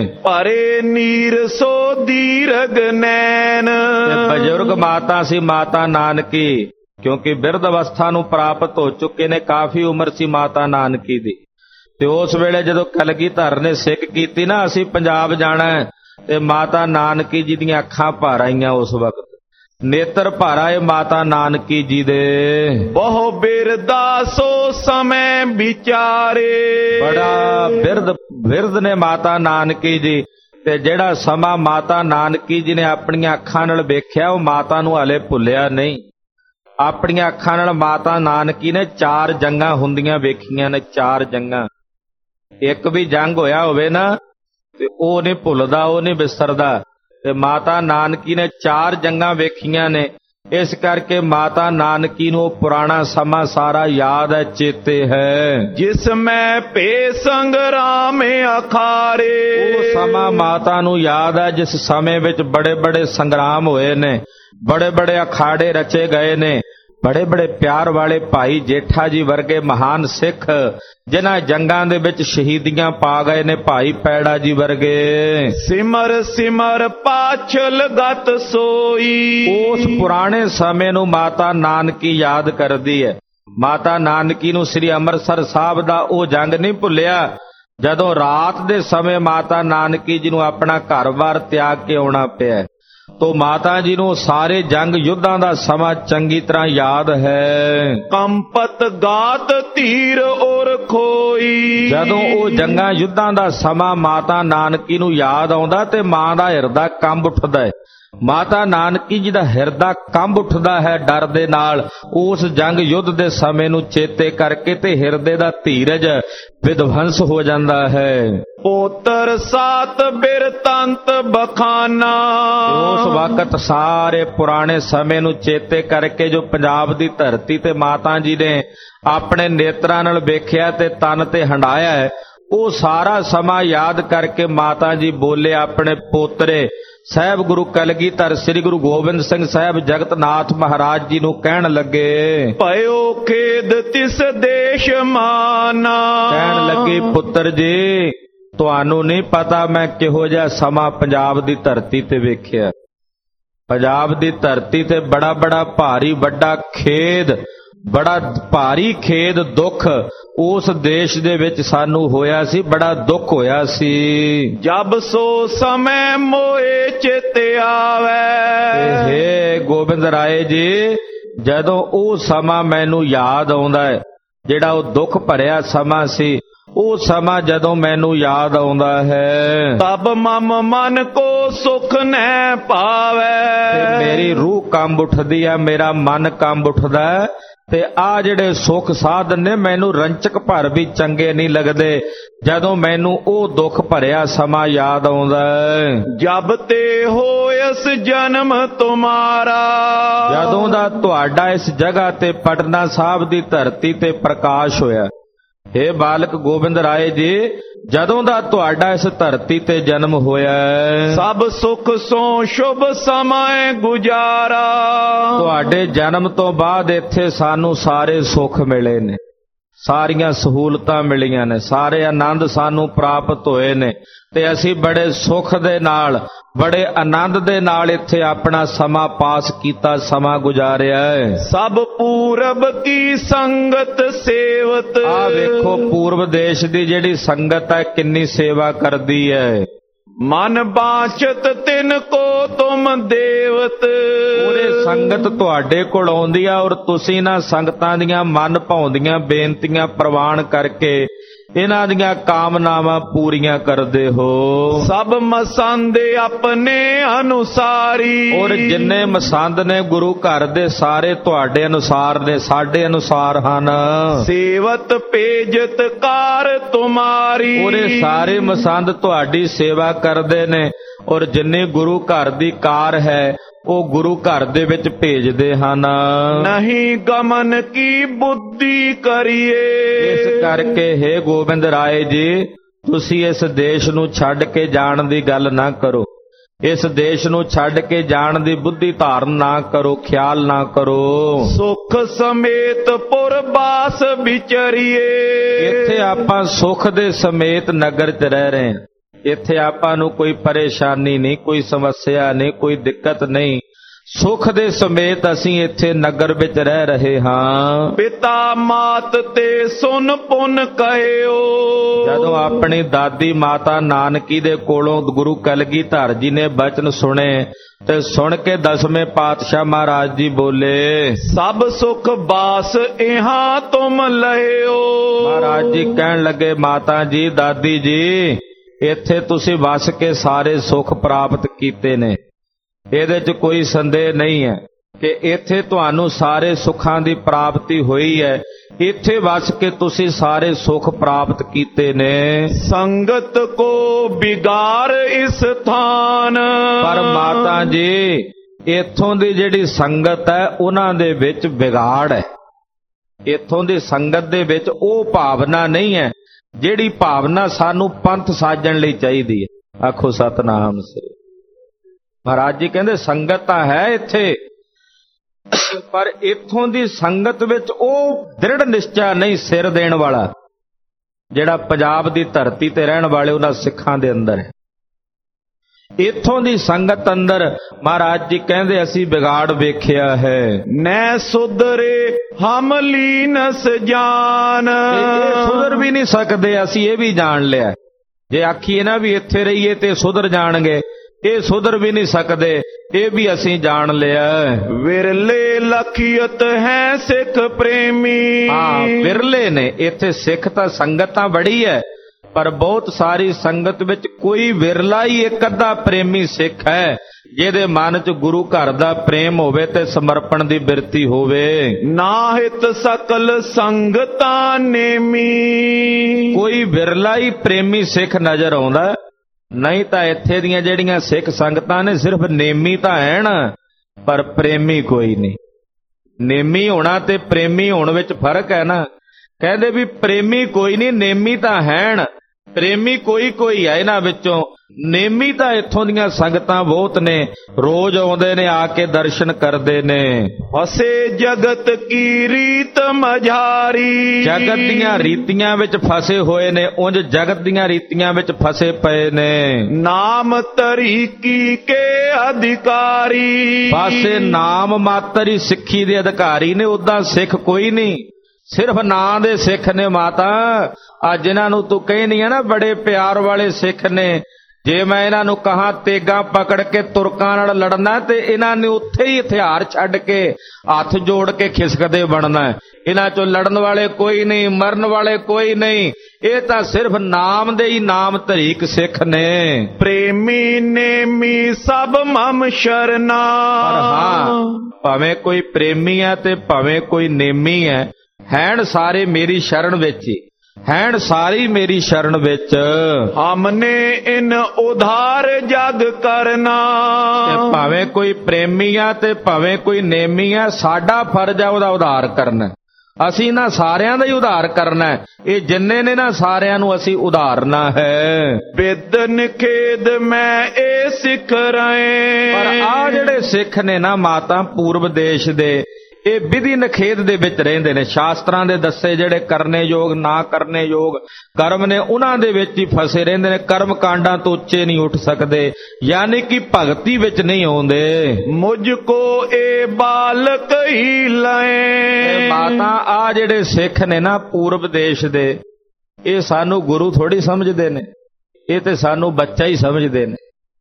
ਭਰੇ ਨੀਰ ਸੋ ਦੀਰਘ ਨੈਣ, ਬਜ਼ੁਰਗ ਮਾਤਾ ਸੀ ਮਾਤਾ ਨਾਨਕੀ, ਕਿਉਂਕਿ ਬਿਰਧ ਅਵਸਥਾ ਨੂੰ ਪ੍ਰਾਪਤ ਹੋ ਚੁੱਕੇ ਨੇ। ਕਾਫੀ ਉਮਰ ਸੀ ਮਾਤਾ ਨਾਨਕੀ ਦੀ। ਤੇ ਉਸ ਵੇਲੇ ਜਦੋਂ ਕਲਗੀਧਰ ਨੇ ਸਿੱਖ ਕੀਤੀ ਨਾ ਅਸੀਂ ਪੰਜਾਬ ਜਾਣਾ, ਤੇ ਮਾਤਾ ਨਾਨਕੀ ਜੀ ਦੀਆਂ ਅੱਖਾਂ ਭਰ ਆਈਆਂ। ਉਸ ਵਕਤ ਨੇਤਰ ਭਰ ਆਏ ਮਾਤਾ ਨਾਨਕੀ ਜੀ ਦੇ। ਬਹੁ ਬਿਰਦਾ ਸੋ ਸਮੇਂ ਵਿਚਾਰੇ, ਬੜਾ ਬਿਰਧ ਬਿਰਧ ਨੇ ਮਾਤਾ ਨਾਨਕੀ ਜੀ। ਤੇ ਜਿਹੜਾ ਸਮਾਂ ਮਾਤਾ ਨਾਨਕੀ ਜੀ ਨੇ ਆਪਣੀਆਂ ਅੱਖਾਂ ਨਾਲ ਵੇਖਿਆ, ਉਹ ਮਾਤਾ ਨੂੰ ਹਾਲੇ ਭੁੱਲਿਆ ਨਹੀਂ। ਆਪਣੀਆਂ ਅੱਖਾਂ ਨਾਲ ਮਾਤਾ ਨਾਨਕੀ ਨੇ ਚਾਰ ਜੰਗਾਂ ਹੁੰਦੀਆਂ ਵੇਖੀਆਂ ਨੇ। ਚਾਰ ਜੰਗਾਂ, ਇੱਕ ਵੀ ਜੰਗ ਹੋਇਆ ਹੋਵੇ ਨਾ ਤੇ ਉਹ ਨਹੀਂ ਭੁੱਲਦਾ, ਉਹ ਨਹੀਂ ਵਿਸਰਦਾ। ਤੇ ਮਾਤਾ ਨਾਨਕੀ ਨੇ ਚਾਰ ਜੰਗਾਂ ਵੇਖੀਆਂ ਨੇ। ਇਸ ਕਰਕੇ ਮਾਤਾ ਨਾਨਕੀ ਨੂੰ ਪੁਰਾਣਾ ਸਮਾਂ ਸਾਰਾ ਯਾਦ ਹੈ, ਚੇਤੇ ਹੈ। ਜਿਸ ਮੈਂ ਭੇ ਸੰਗਰਾਮ ਅਖਾਰੇ, ਉਹ ਸਮਾਂ ਮਾਤਾ ਨੂੰ ਯਾਦ ਹੈ ਜਿਸ ਸਮੇਂ ਵਿੱਚ ਬੜੇ ਬੜੇ ਸੰਗਰਾਮ ਹੋਏ ਨੇ, ਬੜੇ ਬੜੇ ਅਖਾੜੇ ਰਚੇ ਗਏ ਨੇ। ਬੜੇ ਬੜੇ ਪਿਆਰ ਵਾਲੇ ਭਾਈ ਜੇਠਾ ਜੀ ਵਰਗੇ ਮਹਾਨ ਸਿੱਖ ਜਿਨ੍ਹਾਂ ਜੰਗਾਂ ਦੇ ਵਿੱਚ ਸ਼ਹੀਦੀਆਂ ਪਾ ਗਏ ਨੇ, ਭਾਈ ਪੈੜਾ ਜੀ ਵਰਗੇ। ਸਿਮਰ ਸਿਮਰ ਪਾਛਲ ਗਤ ਸੋਈ, ਉਸ ਪੁਰਾਣੇ ਸਮੇਂ ਨੂੰ ਮਾਤਾ ਨਾਨਕੀ ਯਾਦ ਕਰਦੀ ਹੈ। ਮਾਤਾ ਨਾਨਕੀ ਨੂੰ ਸ੍ਰੀ ਅੰਮ੍ਰਿਤਸਰ ਸਾਹਿਬ ਦਾ ਉਹ ਜੰਗ ਨਹੀਂ ਭੁੱਲਿਆ ਜਦੋਂ ਰਾਤ ਦੇ ਸਮੇਂ ਮਾਤਾ ਨਾਨਕੀ ਜੀ ਨੂੰ ਆਪਣਾ ਘਰ-ਬਾਰ ਤਿਆਗ ਕੇ ਆਉਣਾ ਪਿਆ। ਤੋ ਮਾਤਾ ਜੀ ਨੂੰ ਸਾਰੇ ਜੰਗ ਯੁੱਧਾਂ ਦਾ ਸਮਾਂ ਚੰਗੀ ਤਰ੍ਹਾਂ ਯਾਦ ਹੈ। ਕੰਪਤ ਗਾਤ ਧੀਰ ਔਰ ਖੋਈ, ਜਦੋਂ ਉਹ ਜੰਗਾਂ ਯੁੱਧਾਂ ਦਾ ਸਮਾਂ ਮਾਤਾ ਨਾਨਕੀ ਨੂੰ ਯਾਦ ਆਉਂਦਾ ਤੇ ਮਾਂ ਦਾ ਹਿਰਦਾ ਕੰਬ ਉੱਠਦਾ ਹੈ। ਮਾਤਾ ਨਾਨਕੀ ਜੀ ਦਾ ਹਿਰਦਾ ਕੰਬ ਉੱਠਦਾ ਹੈ ਡਰ ਦੇ ਨਾਲ ਉਸ ਜੰਗ ਯੁੱਧ ਦੇ ਸਮੇਂ ਨੂੰ ਚੇਤੇ ਕਰਕੇ, ਤੇ ਹਿਰਦੇ ਦਾ ਧੀਰਜ ਵਿਧਵੰਸ ਹੋ ਜਾਂਦਾ ਹੈ। ਪੋਤਰ ਸਾਤ ਬਿਰਤੰਤ ਬਖਾਨਾ, ਉਸ ਵਕਤ ਸਾਰੇ ਪੁਰਾਣੇ ਸਮੇਂ ਨੂੰ ਚੇਤੇ ਕਰਕੇ ਜੋ ਪੰਜਾਬ ਦੀ ਧਰਤੀ ਤੇ ਮਾਤਾ ਜੀ ਨੇ ਆਪਣੇ ਨੇਤਰਾਂ ਨਾਲ ਵੇਖਿਆ ਤੇ ਤਨ ਤੇ ਹੰਡਾਇਆ ਹੈ, ਉਹ ਸਾਰਾ ਸਮਾਂ ਯਾਦ ਕਰਕੇ ਮਾਤਾ ਜੀ ਬੋਲੇ ਆਪਣੇ ਪੋਤਰੇ ਸਾਹਿਬ ਗੁਰੂ ਕਲਗੀਧਰ ਸ੍ਰੀ ਗੁਰੂ ਗੋਬਿੰਦ ਸਿੰਘ ਸਾਹਿਬ ਜਗਤਨਾਥ ਮਹਾਰਾਜ ਜੀ ਨੂੰ ਕਹਿਣ ਲੱਗੇ, ਭਇਓ ਖੇਦ ਤਿਸ ਦੇਸ਼ ਮਾਨਾ। ਕਹਿਣ ਲੱਗੇ, ਪੁੱਤਰ ਜੀ ਤੁਹਾਨੂੰ ਨਹੀਂ ਪਤਾ ਮੈਂ ਕਿਹੋ ਜਿਹਾ ਸਮਾਂ ਪੰਜਾਬ ਦੀ ਧਰਤੀ ਤੇ ਵੇਖਿਆ। ਪੰਜਾਬ ਦੀ ਧਰਤੀ ਤੇ ਬੜਾ ਬੜਾ ਭਾਰੀ ਵੱਡਾ ਖੇਦ, ਬੜਾ ਭਾਰੀ ਖੇਦ ਦੁੱਖ ਉਸ ਦੇਸ਼ ਦੇ ਵਿੱਚ ਸਾਨੂੰ ਹੋਇਆ ਸੀ, ਬੜਾ ਦੁੱਖ ਹੋਇਆ ਸੀ। ਜਬ ਸੋ ਸਮੇਂ ਮੋਏ ਚਿਤ ਆਵੇ, ਹੇ ਗੋਬਿੰਦ ਰਾਏ ਜੀ ਜਦੋਂ ਉਹ ਸਮਾਂ ਮੈਨੂੰ ਯਾਦ ਆਉਂਦਾ ਹੈ, ਜਿਹੜਾ ਉਹ ਦੁੱਖ ਭਰਿਆ ਸਮਾਂ ਸੀ, ਉਹ ਸਮਾਂ ਜਦੋਂ ਮੈਨੂੰ ਯਾਦ ਆਉਂਦਾ ਹੈ ਤਬ ਮਮ ਮਨ ਕੋ ਸੁਖ ਨਹਿ ਪਾਵੈ। ਤੇ ਮੇਰੀ ਰੂਹ ਕੰਬ ਉੱਠਦੀ ਹੈ, ਮੇਰਾ ਮਨ ਕੰਬ ਉੱਠਦਾ ਹੈ, ਤੇ ਆ ਜਿਹੜੇ ਸੁੱਖ ਸਾਧਨ ਨੇ ਮੈਨੂੰ ਰੰਚਕ ਭਰ ਵੀ ਚੰਗੇ ਨਹੀਂ ਲੱਗਦੇ ਜਦੋਂ ਮੈਨੂੰ ਉਹ ਦੁੱਖ ਭਰਿਆ ਸਮਾਂ ਯਾਦ ਆਉਂਦਾ ਹੈ। ਜਬ ਤੇ ਹੋਇਸ ਜਨਮ ਤੁਮਾਰਾ, ਜਦੋਂ ਦਾ ਤੁਹਾਡਾ ਇਸ ਜਗ੍ਹਾ ਤੇ ਪਟਨਾ ਸਾਹਿਬ ਦੀ ਧਰਤੀ ਤੇ ਪ੍ਰਕਾਸ਼ ਹੋਇਆ। ਹੇ ਬਾਲਕ ਗੋਬਿੰਦ ਰਾਏ ਜੀ, ਜਦੋਂ ਦਾ ਤੁਹਾਡਾ ਇਸ ਧਰਤੀ ਤੇ ਜਨਮ ਹੋਇਆ, ਸਭ ਸੁਖ ਸੋ ਸ਼ੁਭ ਸਮਾਂ ਗੁਜ਼ਾਰਾ। ਤੁਹਾਡੇ ਜਨਮ ਤੋਂ ਬਾਅਦ ਇੱਥੇ ਸਾਨੂੰ ਸਾਰੇ ਸੁੱਖ ਮਿਲੇ ਨੇ, ਸਾਰੀਆਂ ਸਹੂਲਤਾਂ ਮਿਲੀਆਂ ਨੇ, ਸਾਰੇ ਆਨੰਦ ਸਾਨੂੰ ਪ੍ਰਾਪਤ ਹੋਏ ਨੇ, ਤੇ ਅਸੀਂ ਬੜੇ ਸੁੱਖ ਦੇ ਨਾਲ, ਬੜੇ ਆਨੰਦ ਦੇ ਨਾਲ ਇੱਥੇ ਆਪਣਾ ਸਮਾਂ ਪਾਸ ਕੀਤਾ, ਸਮਾਂ ਗੁਜ਼ਾਰਿਆ ਹੈ। ਸਭ ਪੂਰਬ ਕੀ ਸੰਗਤ ਸੇਵਤ, ਆ ਵੇਖੋ ਪੂਰਬ ਦੇਸ਼ ਦੀ ਜਿਹੜੀ ਸੰਗਤ ਹੈ ਕਿੰਨੀ ਸੇਵਾ ਕਰਦੀ ਹੈ। ਮਨ ਬਾਚਤ ਤਿਨ ਕੋ ਤੁਮ ਦੇਵਤ, ਪੂਰੇ ਸੰਗਤ ਤੁਹਾਡੇ ਕੋਲ ਆਉਂਦੀ ਆ ਔਰ ਤੁਸੀਂ ਨਾ ਸੰਗਤਾਂ ਦੀਆਂ ਮਨ ਭਾਉਂਦੀਆਂ ਬੇਨਤੀਆਂ ਪ੍ਰਵਾਨ ਕਰਕੇ ਇਹਨਾਂ ਦੀਆਂ ਕਾਮਨਾਵਾਂ ਪੂਰੀਆਂ ਕਰਦੇ ਹੋ। ਸਭ ਮਸੰਦ ਆਪਣੇ ਅਨੁਸਾਰੀ, ਔਰ ਜਿੰਨੇ ਮਸੰਦ ਨੇ ਗੁਰੂ ਘਰ ਦੇ ਸਾਰੇ ਤੁਹਾਡੇ ਅਨੁਸਾਰ ਨੇ, ਸਾਡੇ ਅਨੁਸਾਰ ਹਨ। ਸੇਵਤ ਭੇਜਤ ਕਾਰ ਤੁਮਾਰੀ, ਔਰ ਇਹ ਸਾਰੇ ਮਸੰਦ ਤੁਹਾਡੀ ਸੇਵਾ ਕਰਦੇ ਨੇ, ਔਰ ਜਿੰਨੇ ਗੁਰੂ ਘਰ ਦੀ ਕਾਰ ਹੈ ਉਹ ਗੁਰੂ ਘਰ ਦੇ ਵਿੱਚ ਭੇਜਦੇ ਹਨ। ਨਹੀਂ ਗਮਨ ਕੀ ਬੁੱਧੀ ਕਰੀਏ, ਇਸ ਕਰਕੇ ਹੇ ਗੋਬਿੰਦ ਰਾਏ ਜੀ, ਤੁਸੀਂ ਇਸ ਦੇਸ਼ ਨੂੰ ਛੱਡ ਕੇ ਜਾਣ ਦੀ ਗੱਲ ਨਾ ਕਰੋ, ਇਸ ਦੇਸ਼ ਨੂੰ ਛੱਡ ਕੇ ਜਾਣ ਦੀ ਬੁੱਧੀ ਧਾਰਨ ਨਾ ਕਰੋ, ਖਿਆਲ ਨਾ ਕਰੋ। ਸੁਖ ਸਮੇਤ ਪੁਰਬਾਸ ਵਿਚਰੀਏ, ਇੱਥੇ ਆਪਾਂ ਸੁਖ ਦੇ ਸਮੇਤ ਨਗਰ 'ਚ ਰਹਿ ਰਹੇ ਹਾਂ, ਇੱਥੇ ਆਪਾਂ ਨੂੰ ਕੋਈ ਪਰੇਸ਼ਾਨੀ ਨਹੀਂ, ਕੋਈ ਸਮੱਸਿਆ ਨਹੀਂ, ਕੋਈ ਦਿੱਕਤ ਨਹੀਂ, ਸੁਖ ਦੇ ਸਮੇਤ ਅਸੀਂ ਇੱਥੇ ਨਗਰ ਵਿੱਚ ਰਹਿ ਰਹੇ ਹਾਂ। ਪਿਤਾ ਮਾਤ ਤੇ ਸੁਨ ਪੁਨ ਕਹਿਓ, ਜਦੋਂ ਆਪਣੀ ਦਾਦੀ ਮਾਤਾ ਨਾਨਕੀ ਦੇ ਕੋਲੋਂ ਗੁਰੂ ਕਲਗੀਧਰ ਜੀ ਨੇ ਬਚਨ ਸੁਣੇ ਤੇ ਸੁਣ ਕੇ ਦਸਵੇਂ ਪਾਤਸ਼ਾਹ ਮਹਾਰਾਜ ਜੀ ਬੋਲੇ, ਸਭ ਸੁਖ ਬਾਸ ਇਹਾਂ ਤੁਮ ਲਹਿਓ। ਮਹਾਰਾਜ ਜੀ ਕਹਿਣ ਲੱਗੇ, ਮਾਤਾ ਜੀ, ਦਾਦੀ ਜੀ, ਇੱਥੇ ਤੁਸੀਂ ਵਸ ਕੇ ਸਾਰੇ ਸੁੱਖ ਪ੍ਰਾਪਤ ਕੀਤੇ ਨੇ, ਇਹਦੇ 'ਚ ਕੋਈ ਸੰਦੇਹ ਨਹੀਂ ਹੈ ਕਿ ਇੱਥੇ ਤੁਹਾਨੂੰ ਸਾਰੇ ਸੁੱਖਾਂ ਦੀ ਪ੍ਰਾਪਤੀ ਹੋਈ ਹੈ, ਇੱਥੇ ਵਸ ਕੇ ਤੁਸੀਂ ਸਾਰੇ ਸੁੱਖ ਪ੍ਰਾਪਤ ਕੀਤੇ ਨੇ। ਸੰਗਤ ਕੋ ਬਿਗਾਰ ਇਸ ਥਾਨ, ਪਰ ਮਾਤਾ ਜੀ, ਇੱਥੋਂ ਦੀ ਜਿਹੜੀ ਸੰਗਤ ਹੈ ਉਹਨਾਂ ਦੇ ਵਿੱਚ ਵਿਗਾੜ ਹੈ, ਇੱਥੋਂ ਦੀ ਸੰਗਤ ਦੇ ਵਿੱਚ ਉਹ ਭਾਵਨਾ ਨਹੀਂ ਹੈ ਜਿਹੜੀ ਭਾਵਨਾ ਸਾਨੂੰ ਪੰਥ ਸਾਜਣ ਲਈ ਚਾਹੀਦੀ ਹੈ। ਆਖੋ ਸਤਨਾਮ ਸ੍ਰੀ। ਮਹਾਰਾਜ ਜੀ ਕਹਿੰਦੇ ਸੰਗਤ ਤਾਂ ਹੈ ਇੱਥੇ, ਪਰ ਇੱਥੋਂ ਦੀ ਸੰਗਤ ਵਿੱਚ ਉਹ ਦ੍ਰਿੜ ਨਿਸ਼ਚਾ ਨਹੀਂ ਸਿਰ ਦੇਣ ਵਾਲਾ ਜਿਹੜਾ ਪੰਜਾਬ ਦੀ ਧਰਤੀ ਤੇ ਰਹਿਣ ਵਾਲੇ ਉਹਨਾਂ ਸਿੱਖਾਂ ਦੇ ਅੰਦਰ ਹੈ। ਇੱਥੋਂ ਦੀ ਸੰਗਤ ਅੰਦਰ ਮਹਾਰਾਜ ਜੀ ਕਹਿੰਦੇ ਅਸੀਂ ਵਿਗਾੜ ਵੇਖਿਆ ਹੈ। ਨੈ ਸੁਧਰੇ ਹਮ ਲੀਨਸ ਜਾਨ, ਇਹ ਸੁਧਰ ਵੀ ਨਹੀਂ ਸਕਦੇ, ਅਸੀਂ ਇਹ ਵੀ ਜਾਣ ਲਿਆ। ਜੇ ਆਖੀਏ ਨਾ ਵੀ ਇੱਥੇ ਰਹੀਏ ਤੇ ਸੁਧਰ ਜਾਣਗੇ, ਇਹ ਸੁਧਰ ਵੀ ਨਹੀਂ ਸਕਦੇ, ਇਹ ਵੀ ਅਸੀਂ ਜਾਣ ਲਿਆ। ਵਿਰਲੇ ਲਖੀਅਤ ਹੈ ਸਿੱਖ ਪ੍ਰੇਮੀ, ਹਾਂ ਵਿਰਲੇ ਨੇ ਇੱਥੇ ਸਿੱਖ ਤਾਂ ਸੰਗਤ ਤਾਂ ਬੜੀ ਹੈ, ਪਰ ਬਹੁਤ ਸਾਰੀ ਸੰਗਤ ਵਿੱਚ ਕੋਈ ਵਿਰਲਾ ਹੀ ਇੱਕ ਅੱਧਾ ਪ੍ਰੇਮੀ ਸਿੱਖ ਹੈ ਜਿਹਦੇ ਮਨ 'ਚ ਗੁਰੂ ਘਰ ਦਾ ਪ੍ਰੇਮ ਹੋਵੇ ਤੇ ਸਮਰਪਣ ਦੀ ਬਿਰਤੀ ਹੋਵੇ। ਨਾਹਿਤ ਸਕਲ ਸੰਗਤਾਂ ਨੇਮੀ, ਕੋਈ ਵਿਰਲਾ ਹੀ ਪ੍ਰੇਮੀ ਸਿੱਖ ਨਜ਼ਰ ਆਉਂਦਾ, ਨਹੀਂ ਤਾਂ ਇੱਥੇ ਦੀਆਂ ਜਿਹੜੀਆਂ ਸਿੱਖ ਸੰਗਤਾਂ ਨੇ ਸਿਰਫ ਨੇਮੀ ਤਾਂ ਹੈਣ, ਪਰ ਪ੍ਰੇਮੀ ਕੋਈ ਨਹੀਂ। ਨੇਮੀ ਹੋਣਾ ਤੇ ਪ੍ਰੇਮੀ ਹੋਣ ਵਿੱਚ ਫਰਕ ਹੈ ਨਾ। ਕਹਿੰਦੇ ਵੀ ਪ੍ਰੇਮੀ ਕੋਈ ਨਹੀਂ, ਨੇਮੀ ਤਾਂ ਹੈਣ, ਪ੍ਰੇਮੀ ਕੋਈ ਕੋਈ ਹੈ ਇਹਨਾਂ ਵਿੱਚੋਂ। ਨੇਮੀ ਤਾਂ ਇੱਥੋਂ ਦੀਆਂ ਸੰਗਤਾਂ ਬਹੁਤ ਨੇ, ਰੋਜ਼ ਆਉਂਦੇ ਨੇ, ਆ ਕੇ ਦਰਸ਼ਨ ਕਰਦੇ ਨੇ। ਫਸੇ ਜਗਤ ਕੀ ਰੀਤ ਮਝਾਰੀ, ਜਗਤ ਦੀਆਂ ਰੀਤੀਆਂ ਵਿੱਚ ਫਸੇ ਹੋਏ ਨੇ, ਉਂਝ ਜਗਤ ਦੀਆਂ ਰੀਤੀਆਂ ਵਿੱਚ ਫਸੇ ਪਏ ਨੇ। ਨਾਮ ਤਰੀਕੀ ਕੇ ਅਧਿਕਾਰੀ, ਪਾਸੇ ਨਾਮ ਮਾਤਰ ਹੀ ਸਿੱਖੀ ਦੇ ਅਧਿਕਾਰੀ ਨੇ, ਉਦਾਂ ਸਿੱਖ ਕੋਈ ਨਹੀਂ, ਸਿਰਫ ਨਾਂ ਦੇ ਸਿੱਖ ਨੇ। ਮਾਤਾ ਆ ਜਿਨ੍ਹਾਂ ਨੂੰ ਤੂੰ ਕਹਿਨੀ ਆ ਨਾ ਬੜੇ ਪਿਆਰ ਵਾਲੇ ਸਿੱਖ ਨੇ, ਜੇ ਮੈਂ ਇਹਨਾਂ ਨੂੰ ਕਹਾਂ ਤੇਗਾਂ ਪਕੜ ਕੇ ਤੁਰਕਾਂ ਨਾਲ ਲੜਨਾ ਤੇ ਇਹਨਾਂ ਨੇ ਉੱਥੇ ਹੀ ਹਥਿਆਰ ਛੱਡ ਕੇ ਹੱਥ ਜੋੜ ਕੇ ਖਿਸਕਦੇ ਬਣਨਾ। ਇਹਨਾਂ ਚੋਂ ਲੜਨ ਵਾਲੇ ਕੋਈ ਨਹੀਂ, ਮਰਨ ਵਾਲੇ ਕੋਈ ਨਹੀਂ, ਇਹ ਤਾਂ ਸਿਰਫ ਨਾਮ ਦੇ ਹੀ ਨਾਮ ਧਰੀਕ ਸਿੱਖ ਨੇ। ਪ੍ਰੇਮੀ ਨੇਮੀ ਸਭ ਮਮ ਸ਼ਰਨਾ। ਪਰ ਹਾਂ, ਭਾਵੇਂ ਕੋਈ ਪ੍ਰੇਮੀ ਹੈ ਤੇ ਭਾਵੇਂ ਕੋਈ ਨੇਮੀ ਹੈ, ਹੈਣ ਸਾਰੇ ਮੇਰੀ ਸ਼ਰਨ ਵਿੱਚ ਹੀ, ਹੈਣ ਸਾਰੀ ਮੇਰੀ ਸ਼ਰਨ ਵਿੱਚ। ਹਮਨੇ ਇਨ ਉਧਾਰ ਜਗ ਕਰਨਾ। ਤੇ ਭਾਵੇਂ ਕੋਈ ਪ੍ਰੇਮੀ ਆ ਤੇ ਭਾਵੇਂ ਕੋਈ ਨੇਮੀ ਆ, ਸਾਡਾ ਫਰਜ਼ ਆ ਉਹਦਾ ਉਧਾਰ ਕਰਨਾ। ਅਸੀਂ ਨਾ ਸਾਰਿਆਂ ਦਾ ਹੀ ਉਧਾਰ ਕਰਨਾ। ਇਹ ਜਿੰਨੇ ਨੇ ਨਾ ਸਾਰਿਆਂ ਨੂੰ ਅਸੀਂ ਉਧਾਰਨਾ ਹੈ। ਬਿਦ ਨਿਖੇਦ ਮੈਂ ਇਹ ਸਿੱਖ ਰਹੇ। ਪਰ ਆ ਜਿਹੜੇ ਸਿੱਖ ਨੇ ਨਾ ਮਾਤਾ ਪੂਰਬ ਦੇਸ਼ ਦੇ, ਇਹ ਵਿਧੀ ਨਖੇਦ ਦੇ ਵਿੱਚ ਰਹਿੰਦੇ ਨੇ। ਸ਼ਾਸਤਰਾਂ ਦੇ ਦੱਸੇ ਜਿਹੜੇ ਕਰਨੇ ਯੋਗ ਨਾ ਕਰਨੇ ਯੋਗ ਕਰਮ ਨੇ, ਉਹਨਾਂ ਦੇ ਵਿੱਚ ਹੀ ਫਸੇ ਰਹਿੰਦੇ ਨੇ। ਕਰਮ ਕਾਂਡਾਂ ਤੋਂ ਉੱਚੇ ਨਹੀਂ ਉੱਠ ਸਕਦੇ, ਯਾਨੀ ਕਿ ਭਗਤੀ ਵਿੱਚ ਨਹੀਂ ਆਉਂਦੇ। ਮੁਝ ਕੋ ਇਹ ਬਾਲਕ ਹੀ ਲਏ। ਮਾਤਾ ਆ ਜਿਹੜੇ ਸਿੱਖ ਨੇ ਨਾ ਪੂਰਬ ਦੇਸ਼ ਦੇ, ਇਹ ਸਾਨੂੰ ਗੁਰੂ ਥੋੜੀ ਸਮਝਦੇ ਨੇ, ਇਹ ਤੇ ਸਾਨੂੰ ਬੱਚਾ ਹੀ ਸਮਝਦੇ ਨੇ।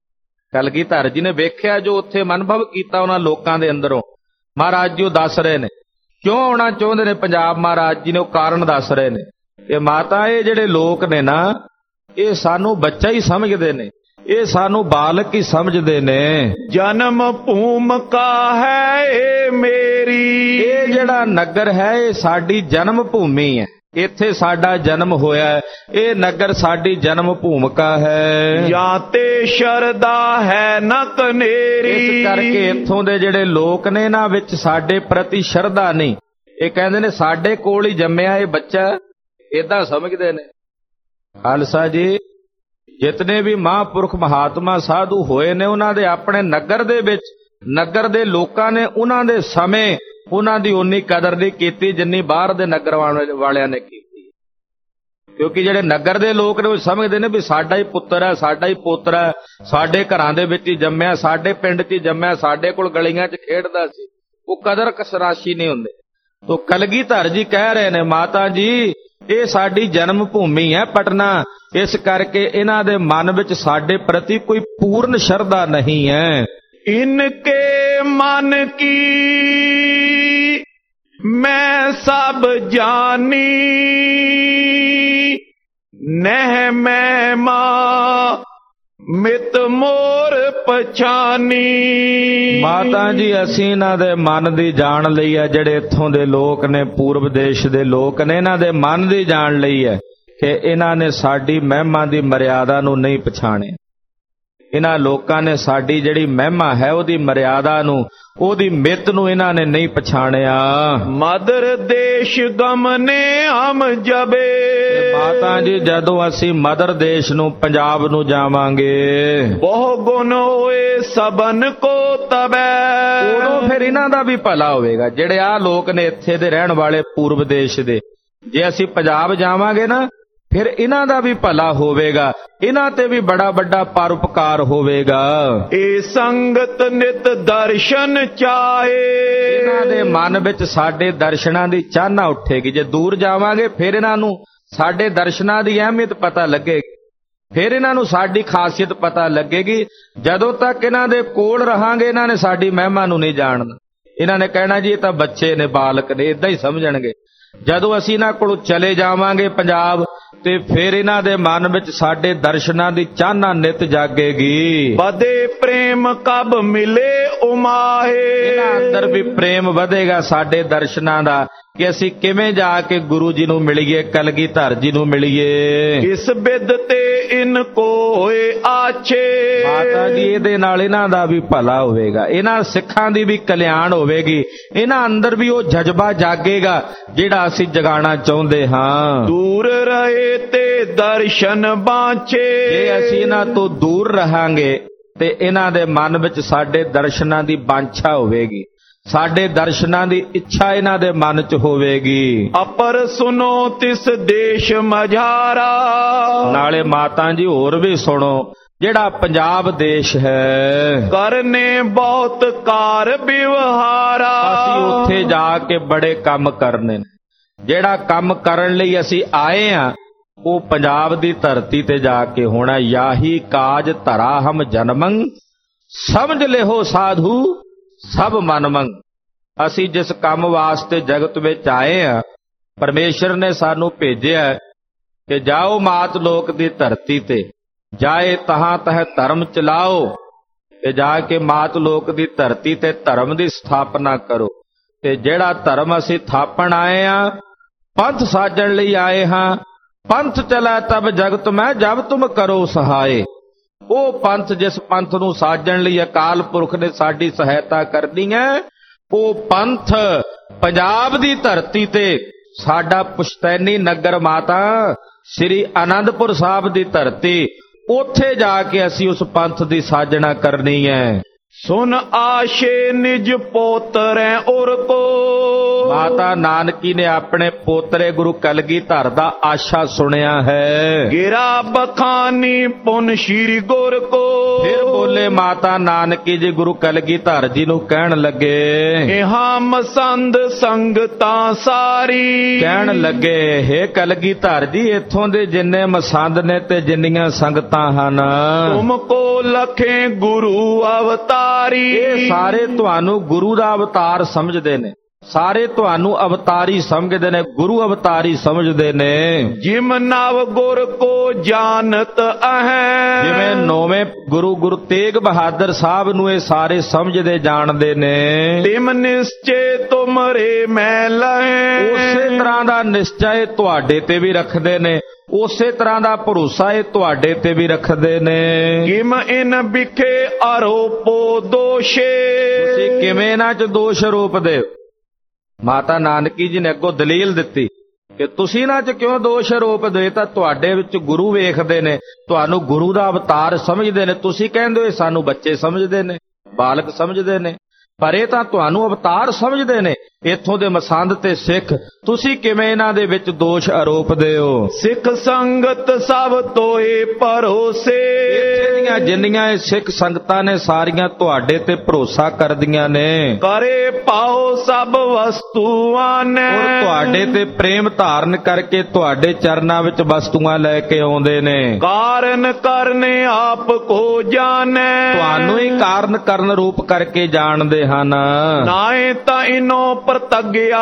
ਕਲਗੀਧਰ ਜੀ ਨੇ ਵੇਖਿਆ ਜੋ ਉੱਥੇ ਮਨਭਵ ਕੀਤਾ ਉਹਨਾਂ ਲੋਕਾਂ ਦੇ ਅੰਦਰੋਂ। ਮਹਾਰਾਜ ਜੀ ਉਹ ਦੱਸ ਰਹੇ ਨੇ ਕਿਉਂ ਆਉਣਾ ਚਾਹੁੰਦੇ ਨੇ ਪੰਜਾਬ। ਮਹਾਰਾਜ ਜੀ ਨੇ ਉਹ ਕਾਰਨ ਦੱਸ ਰਹੇ ਨੇ। ਇਹ ਮਾਤਾ ਇਹ ਜਿਹੜੇ ਲੋਕ ਨੇ ਨਾ, ਇਹ ਸਾਨੂੰ ਬੱਚਾ ਹੀ ਸਮਝਦੇ ਨੇ, ਇਹ ਸਾਨੂੰ ਬਾਲਕ ਹੀ ਸਮਝਦੇ ਨੇ। ਜਨਮ ਭੂਮਿਕਾ ਹੈ ਇਹ ਮੇਰੀ। ਇਹ ਜਿਹੜਾ ਨਗਰ ਹੈ ਇਹ ਸਾਡੀ ਜਨਮ ਭੂਮੀ ਹੈ, ਇੱਥੇ ਸਾਡਾ ਜਨਮ ਹੋਇਆ। ਇਹ ਨਗਰ ਸਾਡੀ ਜਨਮ ਭੂਮਿਕਾ ਹੈ। ਜਾਂ ਤੇ ਸ਼ਰਦਾ ਹੈ ਨ ਕਨੇਰੀ। ਇਸ ਕਰਕੇ ਇੱਥੋਂ ਦੇ ਜਿਹੜੇ ਲੋਕ ਨੇ ਇਹਨਾਂ ਵਿੱਚ ਸਾਡੇ ਪ੍ਰਤੀ ਸ਼ਰਧਾ ਨਹੀਂ। ਇਹ ਕਹਿੰਦੇ ਨੇ ਸਾਡੇ ਕੋਲ ਹੀ ਜੰਮਿਆ ਇਹ ਬੱਚਾ, ਏਦਾਂ ਸਮਝਦੇ ਨੇ। ਖਾਲਸਾ ਜੀ, ਜਿਤਨੇ ਵੀ ਮਹਾਂਪੁਰਖ ਮਹਾਤਮਾ ਸਾਧੂ ਹੋਏ ਨੇ, ਉਹਨਾਂ ਦੇ ਆਪਣੇ ਨਗਰ ਦੇ ਵਿੱਚ, ਨਗਰ ਦੇ ਲੋਕਾਂ ਨੇ ਉਹਨਾਂ ਦੇ ਸਮੇਂ ਉਹਨਾਂ ਦੀ ਉਨੀ ਕਦਰ ਨਹੀਂ ਕੀਤੀ ਜਿੰਨੀ ਬਾਹਰ ਦੇ ਨਗਰ ਵਾਲਿਆਂ ਨੇ ਕੀਤੀ। ਕਿਉਂਕਿ ਜਿਹੜੇ ਨਗਰ ਦੇ ਲੋਕ ਨੇ ਉਹ ਸਮਝਦੇ ਨੇ ਵੀ ਸਾਡਾ ਹੀ ਪੁੱਤਰ ਹੈ, ਸਾਡਾ ਹੀ ਪੋਤਰ ਹੈ, ਸਾਡੇ ਘਰਾਂ ਦੇ ਵਿੱਚ ਹੀ ਜੰਮਿਆ, ਸਾਡੇ ਪਿੰਡ 'ਚ ਹੀ ਜੰਮਿਆ, ਸਾਡੇ ਕੋਲ ਗਲੀਆਂ 'ਚ ਖੇਡਦਾ ਸੀ। ਉਹ ਕਦਰ ਕਸਰਾਸ਼ੀ ਨਹੀਂ ਹੁੰਦੇ। ਤੋ ਕਲਗੀਧਰ ਜੀ ਕਹਿ ਰਹੇ ਨੇ ਮਾਤਾ ਜੀ ਇਹ ਸਾਡੀ ਜਨਮ ਭੂਮੀ ਹੈ ਪਟਨਾ, ਇਸ ਕਰਕੇ ਇਹਨਾਂ ਦੇ ਮਨ ਵਿੱਚ ਸਾਡੇ ਪ੍ਰਤੀ ਕੋਈ ਪੂਰਨ ਸ਼ਰਧਾ ਨਹੀਂ ਹੈ। ਇਨਕੇ ਮਨ ਕੀ ਮੈਂ ਸਭ ਜਾਨੀ, ਨਹਿ ਮੈਂ ਮਾਂ ਮਿਤ ਮੋਰ ਪਛਾਨੀ। ਮਾਤਾ ਜੀ ਅਸੀਂ ਇਹਨਾਂ ਦੇ ਮਨ ਦੀ ਜਾਣ ਲਈ ਹੈ। ਜਿਹੜੇ ਇੱਥੋਂ ਦੇ ਲੋਕ ਨੇ, ਪੂਰਬ ਦੇਸ਼ ਦੇ ਲੋਕ ਨੇ, ਇਹਨਾਂ ਦੇ ਮਨ ਦੀ ਜਾਣ ਲਈ ਹੈ ਕਿ ਇਹਨਾਂ ਨੇ ਸਾਡੀ ਮਹਿਮਾ ਦੀ ਮਰਿਆਦਾ ਨੂੰ ਨਹੀਂ ਪਛਾਣਿਆ। ਇਹਨਾਂ ਲੋਕਾਂ ਨੇ ਸਾਡੀ ਜਿਹੜੀ ਮਹਿਮਾ ਹੈ ਉਹਦੀ ਮਰਿਆਦਾ ਨੂੰ, ਉਹਦੀ ਮਿੱਤ ਨੂੰ ਇਹਨਾਂ ਨੇ ਨਹੀਂ ਪਛਾਣਿਆ। ਮਦਰ ਦੇਸ਼ ਗਮਨੇ ਹਮ ਜਬੇ। ਮਾਤਾ ਜੀ ਜਦੋਂ ਅਸੀਂ ਮਦਰ ਦੇਸ਼ ਨੂੰ, ਪੰਜਾਬ ਨੂੰ ਜਾਵਾਂਗੇ, ਬਹੁ ਗੁਣ ਹੋਏ ਸਬਨ ਕੋ ਤਬੈ। ਉਦੋਂ ਫਿਰ ਇਹਨਾਂ ਦਾ ਵੀ ਭਲਾ ਹੋਵੇਗਾ। ਜਿਹੜੇ ਆ ਲੋਕ ਨੇ ਇੱਥੇ ਦੇ ਰਹਿਣ ਵਾਲੇ ਪੂਰਬ ਦੇਸ਼ ਦੇ, ਜੇ ਅਸੀਂ ਪੰਜਾਬ ਜਾਵਾਂਗੇ ਨਾ, ਫਿਰ ਇਹਨਾਂ ਦਾ ਵੀ ਭਲਾ ਹੋਵੇਗਾ, ਇਹਨਾਂ ਤੇ ਵੀ ਬੜਾ ਵੱਡਾ ਪਰਉਪਕਾਰ ਹੋਵੇਗਾ। ਇਹ ਸੰਗਤ ਨਿਤ ਦਰਸ਼ਨ ਚਾਹੇ। ਇਹਨਾਂ ਦੇ ਮਨ ਵਿੱਚ ਸਾਡੇ ਦਰਸ਼ਨਾਂ ਦੀ ਚਾਹਨਾ ਉੱਠੇਗੀ। ਜੇ ਦੂਰ ਜਾਵਾਂਗੇ ਫਿਰ ਇਹਨਾਂ ਨੂੰ ਸਾਡੇ ਦਰਸ਼ਨਾਂ ਦੀ ਅਹਿਮੀਅਤ ਪਤਾ ਲੱਗੇਗੀ, ਫਿਰ ਇਹਨਾਂ ਨੂੰ ਸਾਡੀ ਖਾਸੀਅਤ ਪਤਾ ਲੱਗੇਗੀ। ਜਦੋਂ ਤੱਕ ਇਹਨਾਂ ਦੇ ਕੋਲ ਰਹਾਂਗੇ ਇਹਨਾਂ ਨੇ ਸਾਡੀ ਮਹਿਮਾ ਨੂੰ ਨਹੀਂ ਜਾਣਨਾ। ਇਹਨਾਂ ਨੇ ਕਹਿਣਾ ਜੀ ਇਹ ਤਾਂ ਬੱਚੇ ਨੇ, ਬਾਲਕ ਨੇ, ਇਦਾਂ ਹੀ ਸਮਝਣਗੇ। ਜਦੋਂ ਅਸੀਂ ਇਹਨਾਂ ਕੋਲੋਂ ਚਲੇ ਜਾਵਾਂਗੇ ਪੰਜਾਬ, ਤੇ ਫਿਰ ਇਹਨਾਂ ਦੇ ਮਨ ਵਿੱਚ ਸਾਡੇ ਦਰਸ਼ਨਾਂ ਦੀ ਚਾਹਨਾ ਨਿਤ ਜਾਗੇਗੀ। ਵਧੇ ਪ੍ਰੇਮ ਕਬ ਮਿਲੇ ਉਮਾਹੇ। ਇਹਨਾਂ ਅੰਦਰ ਵੀ ਪ੍ਰੇਮ ਵਧੇਗਾ ਸਾਡੇ ਦਰਸ਼ਨਾਂ ਦਾ ਕਿ ਅਸੀਂ ਕਿਵੇਂ ਜਾ ਕੇ ਗੁਰੂ ਜੀ ਨੂੰ ਮਿਲੀਏ, ਕਲਗੀਧਰ ਜੀ ਨੂੰ ਮਿਲੀਏ। ਇਸ ਬਿਦ ਤੇ ਇਨ ਕੋ ਹੋਏ ਆਛੇ। ਮਾਤਾ ਜੀ ਇਹਦੇ ਨਾਲ ਇਹਨਾਂ ਦਾ ਵੀ ਭਲਾ ਹੋਵੇਗਾ, ਇਹਨਾਂ ਸਿੱਖਾਂ ਦੀ ਵੀ ਕਲਿਆਣ ਹੋਵੇਗੀ। ਇਹਨਾਂ ਅੰਦਰ ਵੀ ਉਹ ਜਜ਼ਬਾ ਜਾਗੇਗਾ ਜਿਹੜਾ ਅਸੀਂ ਜਗਾਉਣਾ ਚਾਹੁੰਦੇ ਹਾਂ। ਦੂਰ ਰਹੇ ਤੇ ਦਰਸ਼ਨ ਬਾਂਚੇ। ਜੇ ਅਸੀਂ ਇਹਨਾਂ ਤੋਂ ਦੂਰ ਰਹਾਂਗੇ ਤੇ ਇਹਨਾਂ ਦੇ ਮਨ ਵਿੱਚ ਸਾਡੇ ਦਰਸ਼ਨਾਂ ਦੀ ਬਾਂਛਾ ਹੋਵੇਗੀ, ਸਾਡੇ ਦਰਸ਼ਨਾਂ ਦੀ ਇੱਛਾ ਇਹਨਾਂ ਦੇ ਮਨ 'ਚ ਹੋਵੇਗੀ। ਅਪਰ ਸੁਨੋ ਤਿਸ ਦੇਸ਼ ਮਝਾਰਾ। ਨਾਲੇ ਮਾਤਾ ਜੀ ਹੋਰ ਵੀ ਸੁਣੋ, ਜਿਹੜਾ ਪੰਜਾਬ ਦੇਸ਼ ਹੈ, ਕਰਨੇ ਬਹੁਤ ਕਾਰ ਵਿਵਹਾਰਾ। ਅਸੀਂ ਉੱਥੇ ਜਾ ਕੇ ਬੜੇ ਕੰਮ ਕਰਨੇ ਨੇ। ਜਿਹੜਾ ਕੰਮ ਕਰਨ ਲਈ ਅਸੀਂ ਆਏ ਆ ਉਹ ਪੰਜਾਬ ਦੀ ਧਰਤੀ ਤੇ ਜਾ ਕੇ ਹੋਣਾ। ਯਾਹੀ ਕਾਜ ਧਰਾ ਹਮ ਜਨਮੰ, ਸਮਝ ਲਿਓ ਸਾਧੂ ਸਭ ਮਨਮੰਗ। ਅਸੀਂ ਜਿਸ ਕੰਮ ਵਾਸਤੇ ਜਗਤ ਵਿੱਚ ਆਏ ਆ, ਪਰਮੇਸ਼ਰ ਨੇ ਸਾਨੂੰ ਭੇਜਿਆ, ਕਿ ਜਾਓ ਮਾਤ ਲੋਕ ਦੀ ਧਰਤੀ ਤੇ, ਜਾਏ ਤਹਾਂ ਤਹ ਧਰਮ ਚਲਾਓ, ਤੇ ਜਾ ਕੇ ਮਾਤ ਲੋਕ ਦੀ ਧਰਤੀ ਤੇ ਧਰਮ ਦੀ ਸਥਾਪਨਾ ਕਰੋ। ਤੇ ਜਿਹੜਾ ਧਰਮ ਅਸੀਂ ਥਾਪਣ ਆਏ ਹਾਂ, ਪੰਥ ਸਾਜਣ ਲਈ ਆਏ ਹਾਂ, ਪੰਥ ਚਲਾ ਤਬ ਜਗਤ ਮੈਂ ਜਬ ਤੁਮ ਕਰੋ ਸਹਾਏ। ਉਹ ਪੰਥ ਜਿਸ ਪੰਥ ਨੂੰ ਸਾਜਣ ਲਈ ਅਕਾਲ ਪੁਰਖ ਨੇ ਸਾਡੀ ਸਹਾਇਤਾ ਕਰਨੀ ਹੈ, ਉਹ ਪੰਥ ਪੰਜਾਬ ਦੀ ਧਰਤੀ ਤੇ ਸਾਡਾ ਪੁਸ਼ਤੈਨੀ ਨਗਰ ਮਾਤਾ ਸ੍ਰੀ ਅਨੰਦਪੁਰ ਸਾਹਿਬ ਦੀ ਧਰਤੀ, ਉੱਥੇ ਜਾ ਕੇ ਅਸੀਂ ਉਸ ਪੰਥ ਦੀ ਸਾਜਣਾ ਕਰਨੀ ਹੈ। ਸੁਨ ਆਸ਼ੇ ਨਿਜ ਪੋਤਰੈ ਔਰ ਕੋ, ਮਾਤਾ ਨਾਨਕੀ ਨੇ ਆਪਣੇ ਪੋਤਰੇ ਗੁਰੂ ਕਲਗੀਧਰ ਦਾ ਆਸ਼ਾ ਸੁਣਿਆ ਹੈ। ਗਿਰਾ ਬਖਾਨੀ ਪੁਨ ਸ਼੍ਰੀ ਗੁਰ ਕੋ, ਫਿਰ ਬੋਲੇ ਮਾਤਾ ਨਾਨਕੀ ਜੀ ਗੁਰੂ ਕਲਗੀਧਰ ਜੀ ਨੂੰ ਕਹਿਣ ਲੱਗੇ, ਇਹਾਂ ਮਸੰਦ ਸੰਗਤਾਂ ਸਾਰੀ, ਕਹਿਣ ਲੱਗੇ ਹੇ ਕਲਗੀਧਰ ਜੀ, ਇੱਥੋਂ ਦੇ ਜਿੰਨੇ ਮਸੰਦ ਨੇ ਤੇ ਜਿੰਨੀਆਂ ਸੰਗਤਾਂ ਹਨ, ਤੁਮ ਕੋ ਲਖੇ ਗੁਰੂ ਅਵਤਾਰੀ, ਇਹ ਸਾਰੇ ਤੁਹਾਨੂੰ ਗੁਰੂ ਦਾ ਅਵਤਾਰ ਸਮਝਦੇ ਨੇ, ਸਾਰੇ ਤੁਹਾਨੂੰ ਅਵਤਾਰੀ ਸਮਝਦੇ ਨੇ, ਗੁਰੂ ਅਵਤਾਰੀ ਸਮਝਦੇ ਨੇ। ਜਿਮ ਨਵ ਗੁਰ ਕੋ ਜਾਣਤ ਅਹੈ, ਜਿਵੇਂ ਨੌਵੇਂ ਗੁਰੂ ਗੁਰੂ ਤੇਗ ਬਹਾਦਰ ਸਾਹਿਬ ਨੂੰ ਇਹ ਸਾਰੇ ਸਮਝਦੇ ਜਾਣਦੇ ਨੇ। ਤਿਮ ਨਿਸ਼ਚੇ ਤੁਮਰੇ ਮੈਂ ਲਹੈ, ਉਸੇ ਤਰ੍ਹਾਂ ਦਾ ਨਿਸ਼ਚੈ ਤੁਹਾਡੇ ਤੇ ਵੀ ਰੱਖਦੇ ਨੇ, ਉਸੇ ਤਰ੍ਹਾਂ ਦਾ ਭਰੋਸਾ ਇਹ ਤੁਹਾਡੇ ਤੇ ਵੀ ਰੱਖਦੇ ਨੇ। ਕਿਮ ਇਨ ਵਿਖੇ ਆਰੋਪੋ ਦੋਸ਼ੇ, ਤੁਸੀਂ ਕਿਵੇਂ ਇਹਨਾਂ 'ਚ ਦੋਸ਼ ਆਰੋਪਦੇ? ਮਾਤਾ ਨਾਨਕੀ ਜੀ ਨੇ ਅੱਗੋਂ ਦਲੀਲ ਦਿੱਤੀ ਕਿ ਤੁਸੀਂ ਇਹਨਾਂ 'ਚ ਕਿਉਂ ਦੋਸ਼ ਆਰੋਪਦੇ? ਤਾਂ ਤੁਹਾਡੇ ਵਿੱਚ ਗੁਰੂ ਵੇਖਦੇ ਨੇ, ਤੁਹਾਨੂੰ ਗੁਰੂ ਦਾ ਅਵਤਾਰ ਸਮਝਦੇ ਨੇ। ਤੁਸੀਂ ਕਹਿੰਦੇ ਹੋ ਸਾਨੂੰ ਬੱਚੇ ਸਮਝਦੇ ਨੇ, ਬਾਲਕ ਸਮਝਦੇ ਨੇ, ਪਰ ਇਹ ਤਾਂ ਤੁਹਾਨੂੰ ਅਵਤਾਰ ਸਮਝਦੇ ਨੇ। ਇੱਥੋਂ ਦੇ ਮਸੰਦ ਤੇ ਸਿੱਖ, ਤੁਸੀਂ ਕਿਵੇਂ ਇਹਨਾਂ ਦੇ ਵਿੱਚ ਦੋਸ਼ ਆਰੋਪਦੇ ਹੋ? ਸਿੱਖ ਸੰਗਤ ਸਭ ਤੋਏ ਭਰੋਸੇ, ਇੱਥੇ ਦੀਆਂ ਜਿੰਨੀਆਂ ਇਹ ਸਿੱਖ ਸੰਗਤਾਂ ਨੇ ਸਾਰੀਆਂ ਤੁਹਾਡੇ ਤੇ ਭਰੋਸਾ ਕਰਦੀਆਂ ਨੇ। ਕਰੇ ਪਾਓ ਸਭ ਵਸਤੂਆਂ ਨੇ, ਔਰ ਤੁਹਾਡੇ ਤੇ ਪ੍ਰੇਮ ਧਾਰਨ ਕਰਕੇ ਤੁਹਾਡੇ ਚਰਨਾਂ ਵਿੱਚ ਵਸਤੂਆਂ ਲੈ ਕੇ ਆਉਂਦੇ ਨੇ। ਕਾਰਨ ਕਰਨੇ ਆਪ ਕੋ ਜਾਣੈ, ਤੁਹਾਨੂੰ ਹੀ ਕਾਰਨ ਕਰਨ ਰੂਪ ਕਰਕੇ ਜਾਣਦੇ ਹਨ। ਨਾਏ ਤਾਂ ਇਨੋ ਪ੍ਰਤੱਗਿਆ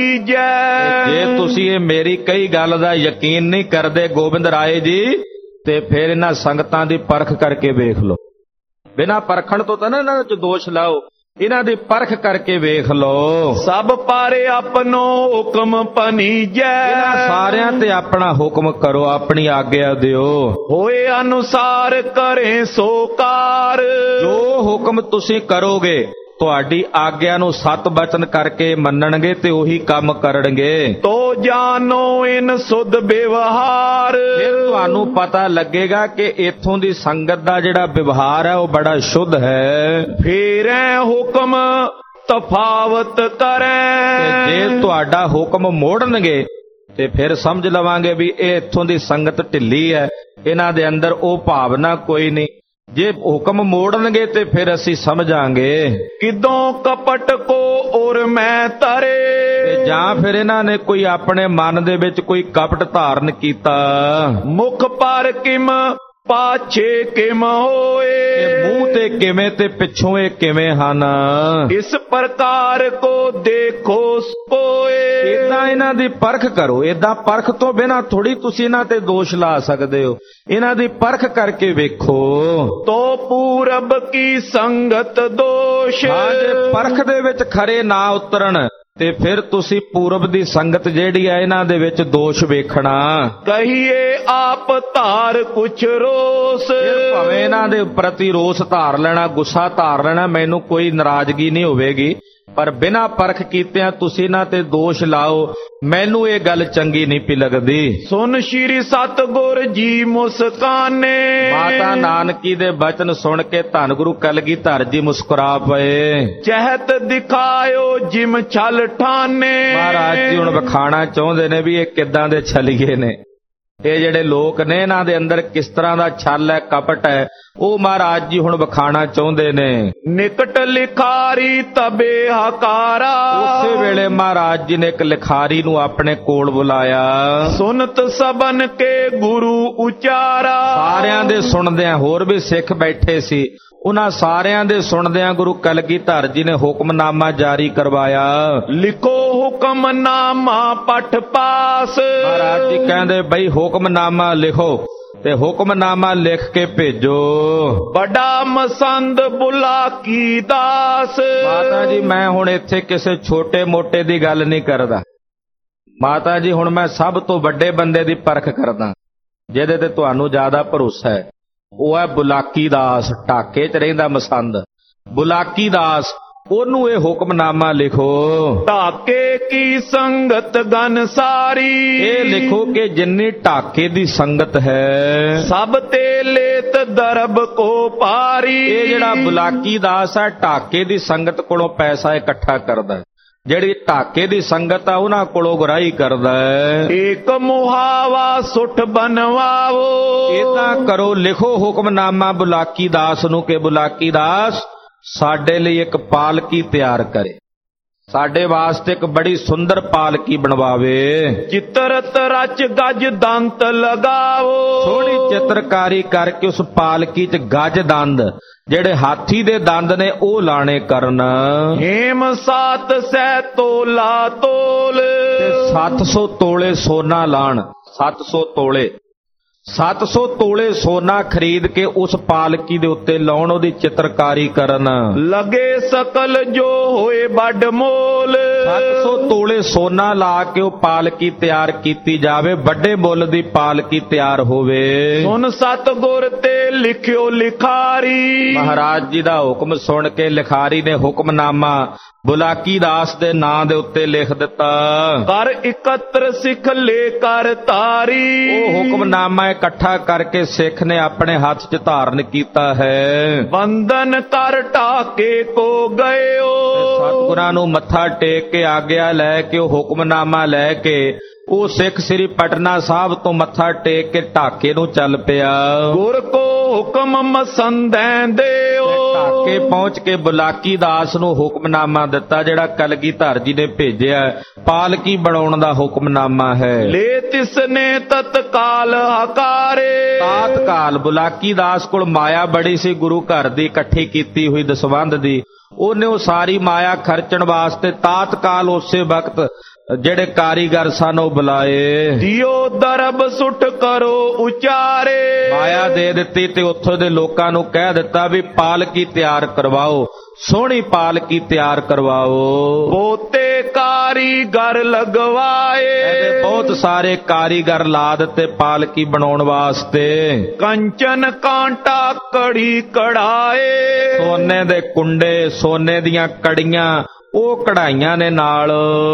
ਲੀਜੈ, ਜੇ ਤੁਸੀਂ ਇਹ ਮੇਰੀ ਕਈ ਗੱਲ ਦਾ ਯਕੀਨ ਨਹੀਂ ਕਰਦੇ ਗੋਬਿੰਦ ਰਾਏ ਜੀ, ਤੇ ਫਿਰ ਇਹਨਾਂ ਸੰਗਤਾਂ ਦੀ ਪਰਖ ਕਰਕੇ ਵੇਖ ਲਓ। ਬਿਨਾਂ ਪਰਖਣ ਤੋਂ ਤਾਂ ਨਾ ਇਹਨਾਂ 'ਚ ਦੋਸ਼ ਲਾਓ, ਇਹਨਾਂ ਦੀ ਪਰਖ ਕਰਕੇ ਵੇਖ ਲਓ। ਸਭ ਪਾਰੇ ਆਪਣੋ ਹੁਕਮ ਪਨੀਜੈ, ਇਹਨਾਂ ਸਾਰਿਆਂ ਤੇ ਆਪਣਾ ਹੁਕਮ ਕਰੋ, ਆਪਣੀ ਆਗਿਆ ਦਿਓ। ਹੋਏ ਅਨੁਸਾਰ ਕਰੇ ਸੋ ਕਾਰ, ਜੋ ਹੁਕਮ ਤੁਸੀਂ ਕਰੋਗੇ ਤੁਹਾਡੀ ਆਗਿਆ ਨੂੰ ਸਤ ਬਚਨ ਕਰਕੇ ਮੰਨਣਗੇ ਤੇ ਉਹੀ ਕੰਮ ਕਰਨਗੇ। ਤੋ ਜਾਨੋ ਇਨ ਸੁਧ ਵਿਵਹਾਰ, ਫਿਰ ਤੁਹਾਨੂੰ ਪਤਾ ਲੱਗੇਗਾ ਕਿ ਇੱਥੋਂ ਦੀ ਸੰਗਤ ਦਾ ਜਿਹੜਾ ਵਿਵਹਾਰ ਹੈ ਉਹ ਬੜਾ ਸ਼ੁੱਧ ਹੈ। ਫੇਰੈ ਹੁਕਮ ਤਫਾਵਤ ਕਰੈ, ਤੇ ਜੇ ਤੁਹਾਡਾ ਹੁਕਮ ਮੋੜਨਗੇ ਤੇ ਫਿਰ ਸਮਝ ਲਵਾਂਗੇ ਵੀ ਇਹ ਇੱਥੋਂ ਦੀ ਸੰਗਤ ਢਿੱਲੀ ਹੈ, ਇਹਨਾਂ ਦੇ ਅੰਦਰ ਉਹ ਭਾਵਨਾ ਕੋਈ ਨਹੀਂ। ਜੇ ਹੁਕਮ ਮੋੜਨਗੇ ਤੇ ਫਿਰ ਅਸੀਂ ਸਮਝਾਂਗੇ। ਕਿਦੋਂ ਕਪਟ ਕੋ ਔਰ ਮੈਂ ਤਰੇ, ਤੇ ਜਾਂ ਫਿਰ ਇਹਨਾਂ ਨੇ ਕੋਈ ਆਪਣੇ ਮਨ ਦੇ ਵਿੱਚ ਕੋਈ ਕਪਟ ਧਾਰਨ ਕੀਤਾ। ਮੁਖ ਪਰ ਕਿਮ ਪਾਛੇ ਕਿਮ ਹੋਏ, ਮੂੰਹ ਤੇ ਕਿਵੇਂ ਤੇ ਪਿੱਛੋਂ ਇਹ ਕਿਵੇਂ ਹਨ। ਇਸ ਪ੍ਰਕਾਰ ਕੋ ਦੇਖੋ ਕੋਏ, ਇਦਾਂ ਇਹਨਾਂ ਦੀ ਪਰਖ ਕਰੋ। ਇਦਾਂ ਪਰਖ ਤੋਂ ਬਿਨਾਂ ਥੋੜੀ ਤੁਸੀਂ ਇਹਨਾਂ ਤੇ ਦੋਸ਼ ਲਾ ਸਕਦੇ ਹੋ। ਇਹਨਾਂ ਦੀ ਪਰਖ ਕਰਕੇ ਵੇਖੋ। ਤੋ ਪੂਰਬ ਕੀ ਸੰਗਤ ਦੋਸ਼, ਹਾਂ ਜੇ ਪਰਖ ਦੇ ਵਿੱਚ ਖਰੇ ਨਾ ਉਤਰਨ ਤੇ ਫਿਰ ਤੁਸੀਂ ਪੂਰਬ ਦੀ ਸੰਗਤ ਜਿਹੜੀ ਹੈ ਇਹਨਾਂ ਦੇ ਵਿੱਚ ਦੋਸ਼ ਵੇਖਣਾ। ਕਹੀਏ ਆਪ ਧਾਰ ਕੁਛ ਰੋਸ, ਭਾਵੇਂ ਇਹਨਾਂ ਦੇ ਪ੍ਰਤੀ ਰੋਸ ਧਾਰ ਲੈਣਾ, ਗੁੱਸਾ ਧਾਰ ਲੈਣਾ, ਮੈਨੂੰ ਕੋਈ ਨਾਰਾਜ਼ਗੀ ਨਹੀਂ ਹੋਵੇਗੀ, ਪਰ ਬਿਨਾਂ ਪਰਖ ਕੀਤਿਆਂ ਤੁਸੀਂ ਇਹਨਾਂ ਤੇ ਦੋਸ਼ ਲਾਓ, ਮੈਨੂੰ ਇਹ ਗੱਲ ਚੰਗੀ ਨਹੀਂ ਪਈ ਲੱਗਦੀ। ਸੁਨ ਸ਼੍ਰੀ ਸਤਿਗੁਰ ਜੀ ਮੁਸਕਾਨੇ, ਮਾਤਾ ਨਾਨਕੀ ਦੇ ਬਚਨ ਸੁਣ ਕੇ ਧੰਨ ਗੁਰੂ ਕਲਗੀਧਰ ਜੀ ਮੁਸਕਰਾ ਪਏ। ਚਹਿਤ ਦਿਖਾਇਓ ਜਿਮ ਛਲ ਠਾਨੇ, ਮਹਾਰਾਜ ਜੀ ਹੁਣ ਵਿਖਾਣਾ ਚਾਹੁੰਦੇ ਨੇ ਵੀ ਇਹ ਕਿੱਦਾਂ ਦੇ ਛਲੀਏ ਨੇ। ਇਹ ਜਿਹੜੇ ਲੋਕ ਨੇ ਇਹਨਾਂ ਦੇ ਅੰਦਰ ਕਿਸ ਤਰ੍ਹਾਂ ਦਾ ਛਲ ਹੈ, ਕਪਟ ਹੈ, ਉਹ ਮਹਾਰਾਜ ਜੀ ਹੁਣ ਵਿਖਾਣਾ ਚਾਹੁੰਦੇ ਨੇ। ਨਿਕਟ ਲਿਖਾਰੀ ਤਬੇ ਹਕਾਰਾ, ਉਸੇ ਵੇਲੇ ਮਹਾਰਾਜ ਜੀ ਨੇ ਇੱਕ ਲਿਖਾਰੀ ਨੂੰ ਆਪਣੇ ਕੋਲ ਬੁਲਾਇਆ। ਸੁਨਤ ਸਬਨ ਕੇ ਗੁਰੂ ਉਚਾਰਾ, ਸਾਰਿਆਂ ਦੇ ਸੁਣਦਿਆਂ, ਹੋਰ ਵੀ ਸਿੱਖ ਬੈਠੇ ਸੀ, ਉਹਨਾਂ ਸਾਰਿਆਂ ਦੇ ਸੁਣਦਿਆਂ ਗੁਰੂ ਕਲਗੀਧਰ ਜੀ ਨੇ ਹੁਕਮਨਾਮਾ ਜਾਰੀ ਕਰਵਾਇਆ। ਲਿਖੋ ਹੁਕਮਨਾਮਾ ਪਠ ਪਾਸ, ਮਹਾਰਾਜ ਜੀ ਕਹਿੰਦੇ ਬਈ ਹੁਕਮ ਹੁਕਮਨਾਮਾ ਲਿਖੋ ਤੇ ਹੁਕਮਨਾਮਾ ਲਿਖ ਕੇ ਭੇਜੋ। ਬੜਾ ਮਸੰਦ ਬੁਲਾਕੀ ਦਾਸ। ਮਾਤਾ ਜੀ ਮੈਂ ਹੁਣ ਇੱਥੇ ਕਿਸੇ ਛੋਟੇ ਮੋਟੇ ਦੀ ਗੱਲ ਨਹੀਂ ਕਰਦਾ ਮਾਤਾ ਜੀ, ਹੁਣ ਮੈਂ ਸਭ ਤੋਂ ਵੱਡੇ ਬੰਦੇ ਦੀ ਪਰਖ ਕਰਦਾ ਜਿਹਦੇ ਤੇ ਤੁਹਾਨੂੰ ਜ਼ਿਆਦਾ ਭਰੋਸਾ ਹੈ। ਉਹ ਹੈ ਬੁਲਾਕੀ ਦਾਸ, ਢਾਕੇ 'ਚ ਰਹਿੰਦਾ ਮਸੰਦ। ਬੁਲਾਕੀ ਦਾਸ, ਉਹਨੂੰ ਇਹ ਹੁਕਮਨਾਮਾ ਲਿਖੋ। ਢਾਕੇ ਕੀ ਸੰਗਤ ਗਨ ਸਾਰੀ। ਇਹ ਲਿਖੋ ਕਿ ਜਿੰਨੀ ਢਾਕੇ ਦੀ ਸੰਗਤ ਹੈ ਸਭ ਤੇ ਲੇਤ ਦਰਬ ਕੋ ਪਾਰੀ। ਇਹ ਜਿਹੜਾ ਬੁਲਾਕੀ ਦਾਸ ਹੈ ਢਾਕੇ ਦੀ ਸੰਗਤ ਕੋਲੋਂ ਪੈਸਾ ਇਕੱਠਾ ਕਰਦਾ, ਜਿਹੜੀ ਢਾਕੇ ਦੀ ਸੰਗਤ ਆ ਉਹਨਾਂ ਕੋਲੋਂ ਗੁਰਾਹੀ ਕਰਦਾ ਹੈ। ਏਕ ਮੁਹਾਵਾ ਸੁੱਠ ਬਨਵਾਵੋ। ਇਦਾਂ ਕਰੋ, ਲਿਖੋ ਹੁਕਮਨਾਮਾ ਬੁਲਾਕੀ ਦਾਸ ਨੂੰ ਕਿ ਬੁਲਾਕੀ ਦਾਸ ਸਾਡੇ ਲਈ ਇੱਕ ਪਾਲਕੀ ਤਿਆਰ ਕਰੇ, ਸਾਡੇ ਵਾਸਤੇ ਇੱਕ ਬੜੀ ਸੁੰਦਰ ਪਾਲਕੀ ਬਣਵਾਵੇ। ਚਿੱਤਰਤ ਰਚ ਗਜ ਦੰਤ ਲਗਾਵੋ। ਥੋੜੀ ਚਿੱਤਰਕਾਰੀ ਕਰਕੇ ਉਸ ਪਾਲਕੀ 'ਚ ਗਜ ਦੰਦ, ਜਿਹੜੇ ਹਾਥੀ ਦੇ ਦੰਦ ਨੇ, ਉਹ ਲਾਣੇ ਕਰਨ। ਹੇਮ ਸਾਤ ਸੈ ਤੋਲਾ ਤੋਲ। ਤੇ ਸੱਤ ਸੌ ਤੋਲੇ ਸੋਨਾ ਲਾਣ। ਸੱਤ ਸੌ ਤੋਲੇ ਸੱਤ ਸੌ ਤੋਲੇ ਸੋਨਾ ਖਰੀਦ ਕੇ ਉਸ ਪਾਲਕੀ ਦੇ ਉੱਤੇ ਲਾਉਣ, ਉਹਦੀ ਚਿੱਤਰਕਾਰੀ ਕਰਨ। ਲਗੇ ਸਕਲ ਜੋ ਹੋਏ ਵੱਡ ਮੋਲ। ਸੱਤ ਸੌ ਤੋਲੇ ਸੋਨਾ ਲਾ ਕੇ ਉਹ ਪਾਲਕੀ ਤਿਆਰ ਕੀਤੀ ਜਾਵੇ, ਵੱਡੇ ਮੁੱਲ ਦੀ ਪਾਲਕੀ ਤਿਆਰ ਹੋਵੇ। ਸੁਨ ਸਤਿਗੁਰ ਤੇ ਲਿਖਿਓ ਲਿਖਾਰੀ। ਮਹਾਰਾਜ ਜੀ ਦਾ ਹੁਕਮ ਸੁਣ ਕੇ ਲਿਖਾਰੀ ਨੇ ਹੁਕਮਨਾਮਾ ਬੁਲਾਕੀ ਦਾਸ ਦੇ ਨਾਂ ਦੇ ਉੱਤੇ ਲਿਖ ਦਿੱਤਾ। ਕਰ ਇਕੱਤਰ ਸਿੱਖ ਲੈ ਕਰ ਤਾਰੀ। ਉਹ ਹੁਕਮਨਾਮਾ ਇਕੱਠਾ ਕਰਕੇ ਸਿੱਖ ਨੇ ਆਪਣੇ ਹੱਥ 'ਚ ਧਾਰਨ ਕੀਤਾ ਹੈ। ਬੰਦਨ ਕਰ ਢਾਕੇ ਕੋ ਗਇਓ। ਸਤਿਗੁਰਾਂ ਨੂੰ ਮੱਥਾ ਟੇਕ ਕੇ ਆਗਿਆ ਲੈ ਕੇ ਉਹ ਹੁਕਮਨਾਮਾ ਲੈ ਕੇ ਉਹ ਸਿੱਖ ਸ੍ਰੀ ਪਟਨਾ ਸਾਹਿਬ ਤੋਂ ਮੱਥਾ ਟੇਕ ਕੇ ਢਾਕੇ ਨੂੰ ਚੱਲ ਪਿਆ। ਗੁਰ ਕੋ ਹੁਕਮ ਮਸੰਦੈ ਦਿਓ। ਢਾਕੇ ਪਹੁੰਚ ਕੇ ਬੁਲਾਕੀ ਦਾਸ ਨੂੰ ਹੁਕਮਨਾਮਾ ਦਿੱਤਾ, ਜਿਹੜਾ ਕਲਗੀਧਰ ਜੀ ਨੇ ਭੇਜਿਆ, ਪਾਲਕੀ ਬਣਾਉਣ ਦਾ ਹੁਕਮਨਾਮਾ ਹੈ। ਲੈ ਤਿਸਨੇ ਤਤਕਾਲ ਹਕਾਰੇ। ਤਤਕਾਲ ਬੁਲਾਕੀ ਦਾਸ ਕੋਲ ਮਾਇਆ ਬੜੀ ਸੀ, ਗੁਰੂ ਘਰ ਦੀ ਇਕੱਠੀ ਕੀਤੀ ਹੋਈ ਦਸਵੰਧ ਦੀ। ਉਹਨੇ ਉਹ ਸਾਰੀ ਮਾਇਆ ਖਰਚਣ ਵਾਸਤੇ ਤਤਕਾਲ ਉਸੇ ਵਕਤ ਜਿਹੜੇ ਕਾਰੀਗਰ ਸਨ ਉਹ ਬੁਲਾਏ। ਦਿਓ ਦਰਬ ਸੁੱਟ ਕਰੋ ਉਚਾਰੇ। ਮਾਇਆ ਦੇ ਦਿੱਤੀ ਤੇ ਉੱਥੋਂ ਦੇ ਲੋਕਾਂ ਨੂੰ ਕਹਿ ਦਿੱਤਾ ਵੀ ਪਾਲਕੀ ਤਿਆਰ ਕਰਵਾਓ, ਸੋਹਣੀ ਪਾਲਕੀ ਤਿਆਰ ਕਰਵਾਓ। ਬਹੁਤੇ ਕਾਰੀਗਰ ਲਗਵਾਏ। ਇਹਦੇ ਬਹੁਤ ਸਾਰੇ ਕਾਰੀਗਰ ਲਾ ਦਿੱਤੇ ਪਾਲਕੀ ਬਣਾਉਣ ਵਾਸਤੇ। ਕੰਚਨ ਕਾਂਟਾ ਕੜੀ ਕੜਾਏ। ਸੋਨੇ ਦੇ ਕੁੰਡੇ, ਸੋਨੇ ਦੀਆਂ ਕੜੀਆਂ, ਉਹ ਕਢਾਈਆਂ ਨੇ ਨਾਲ।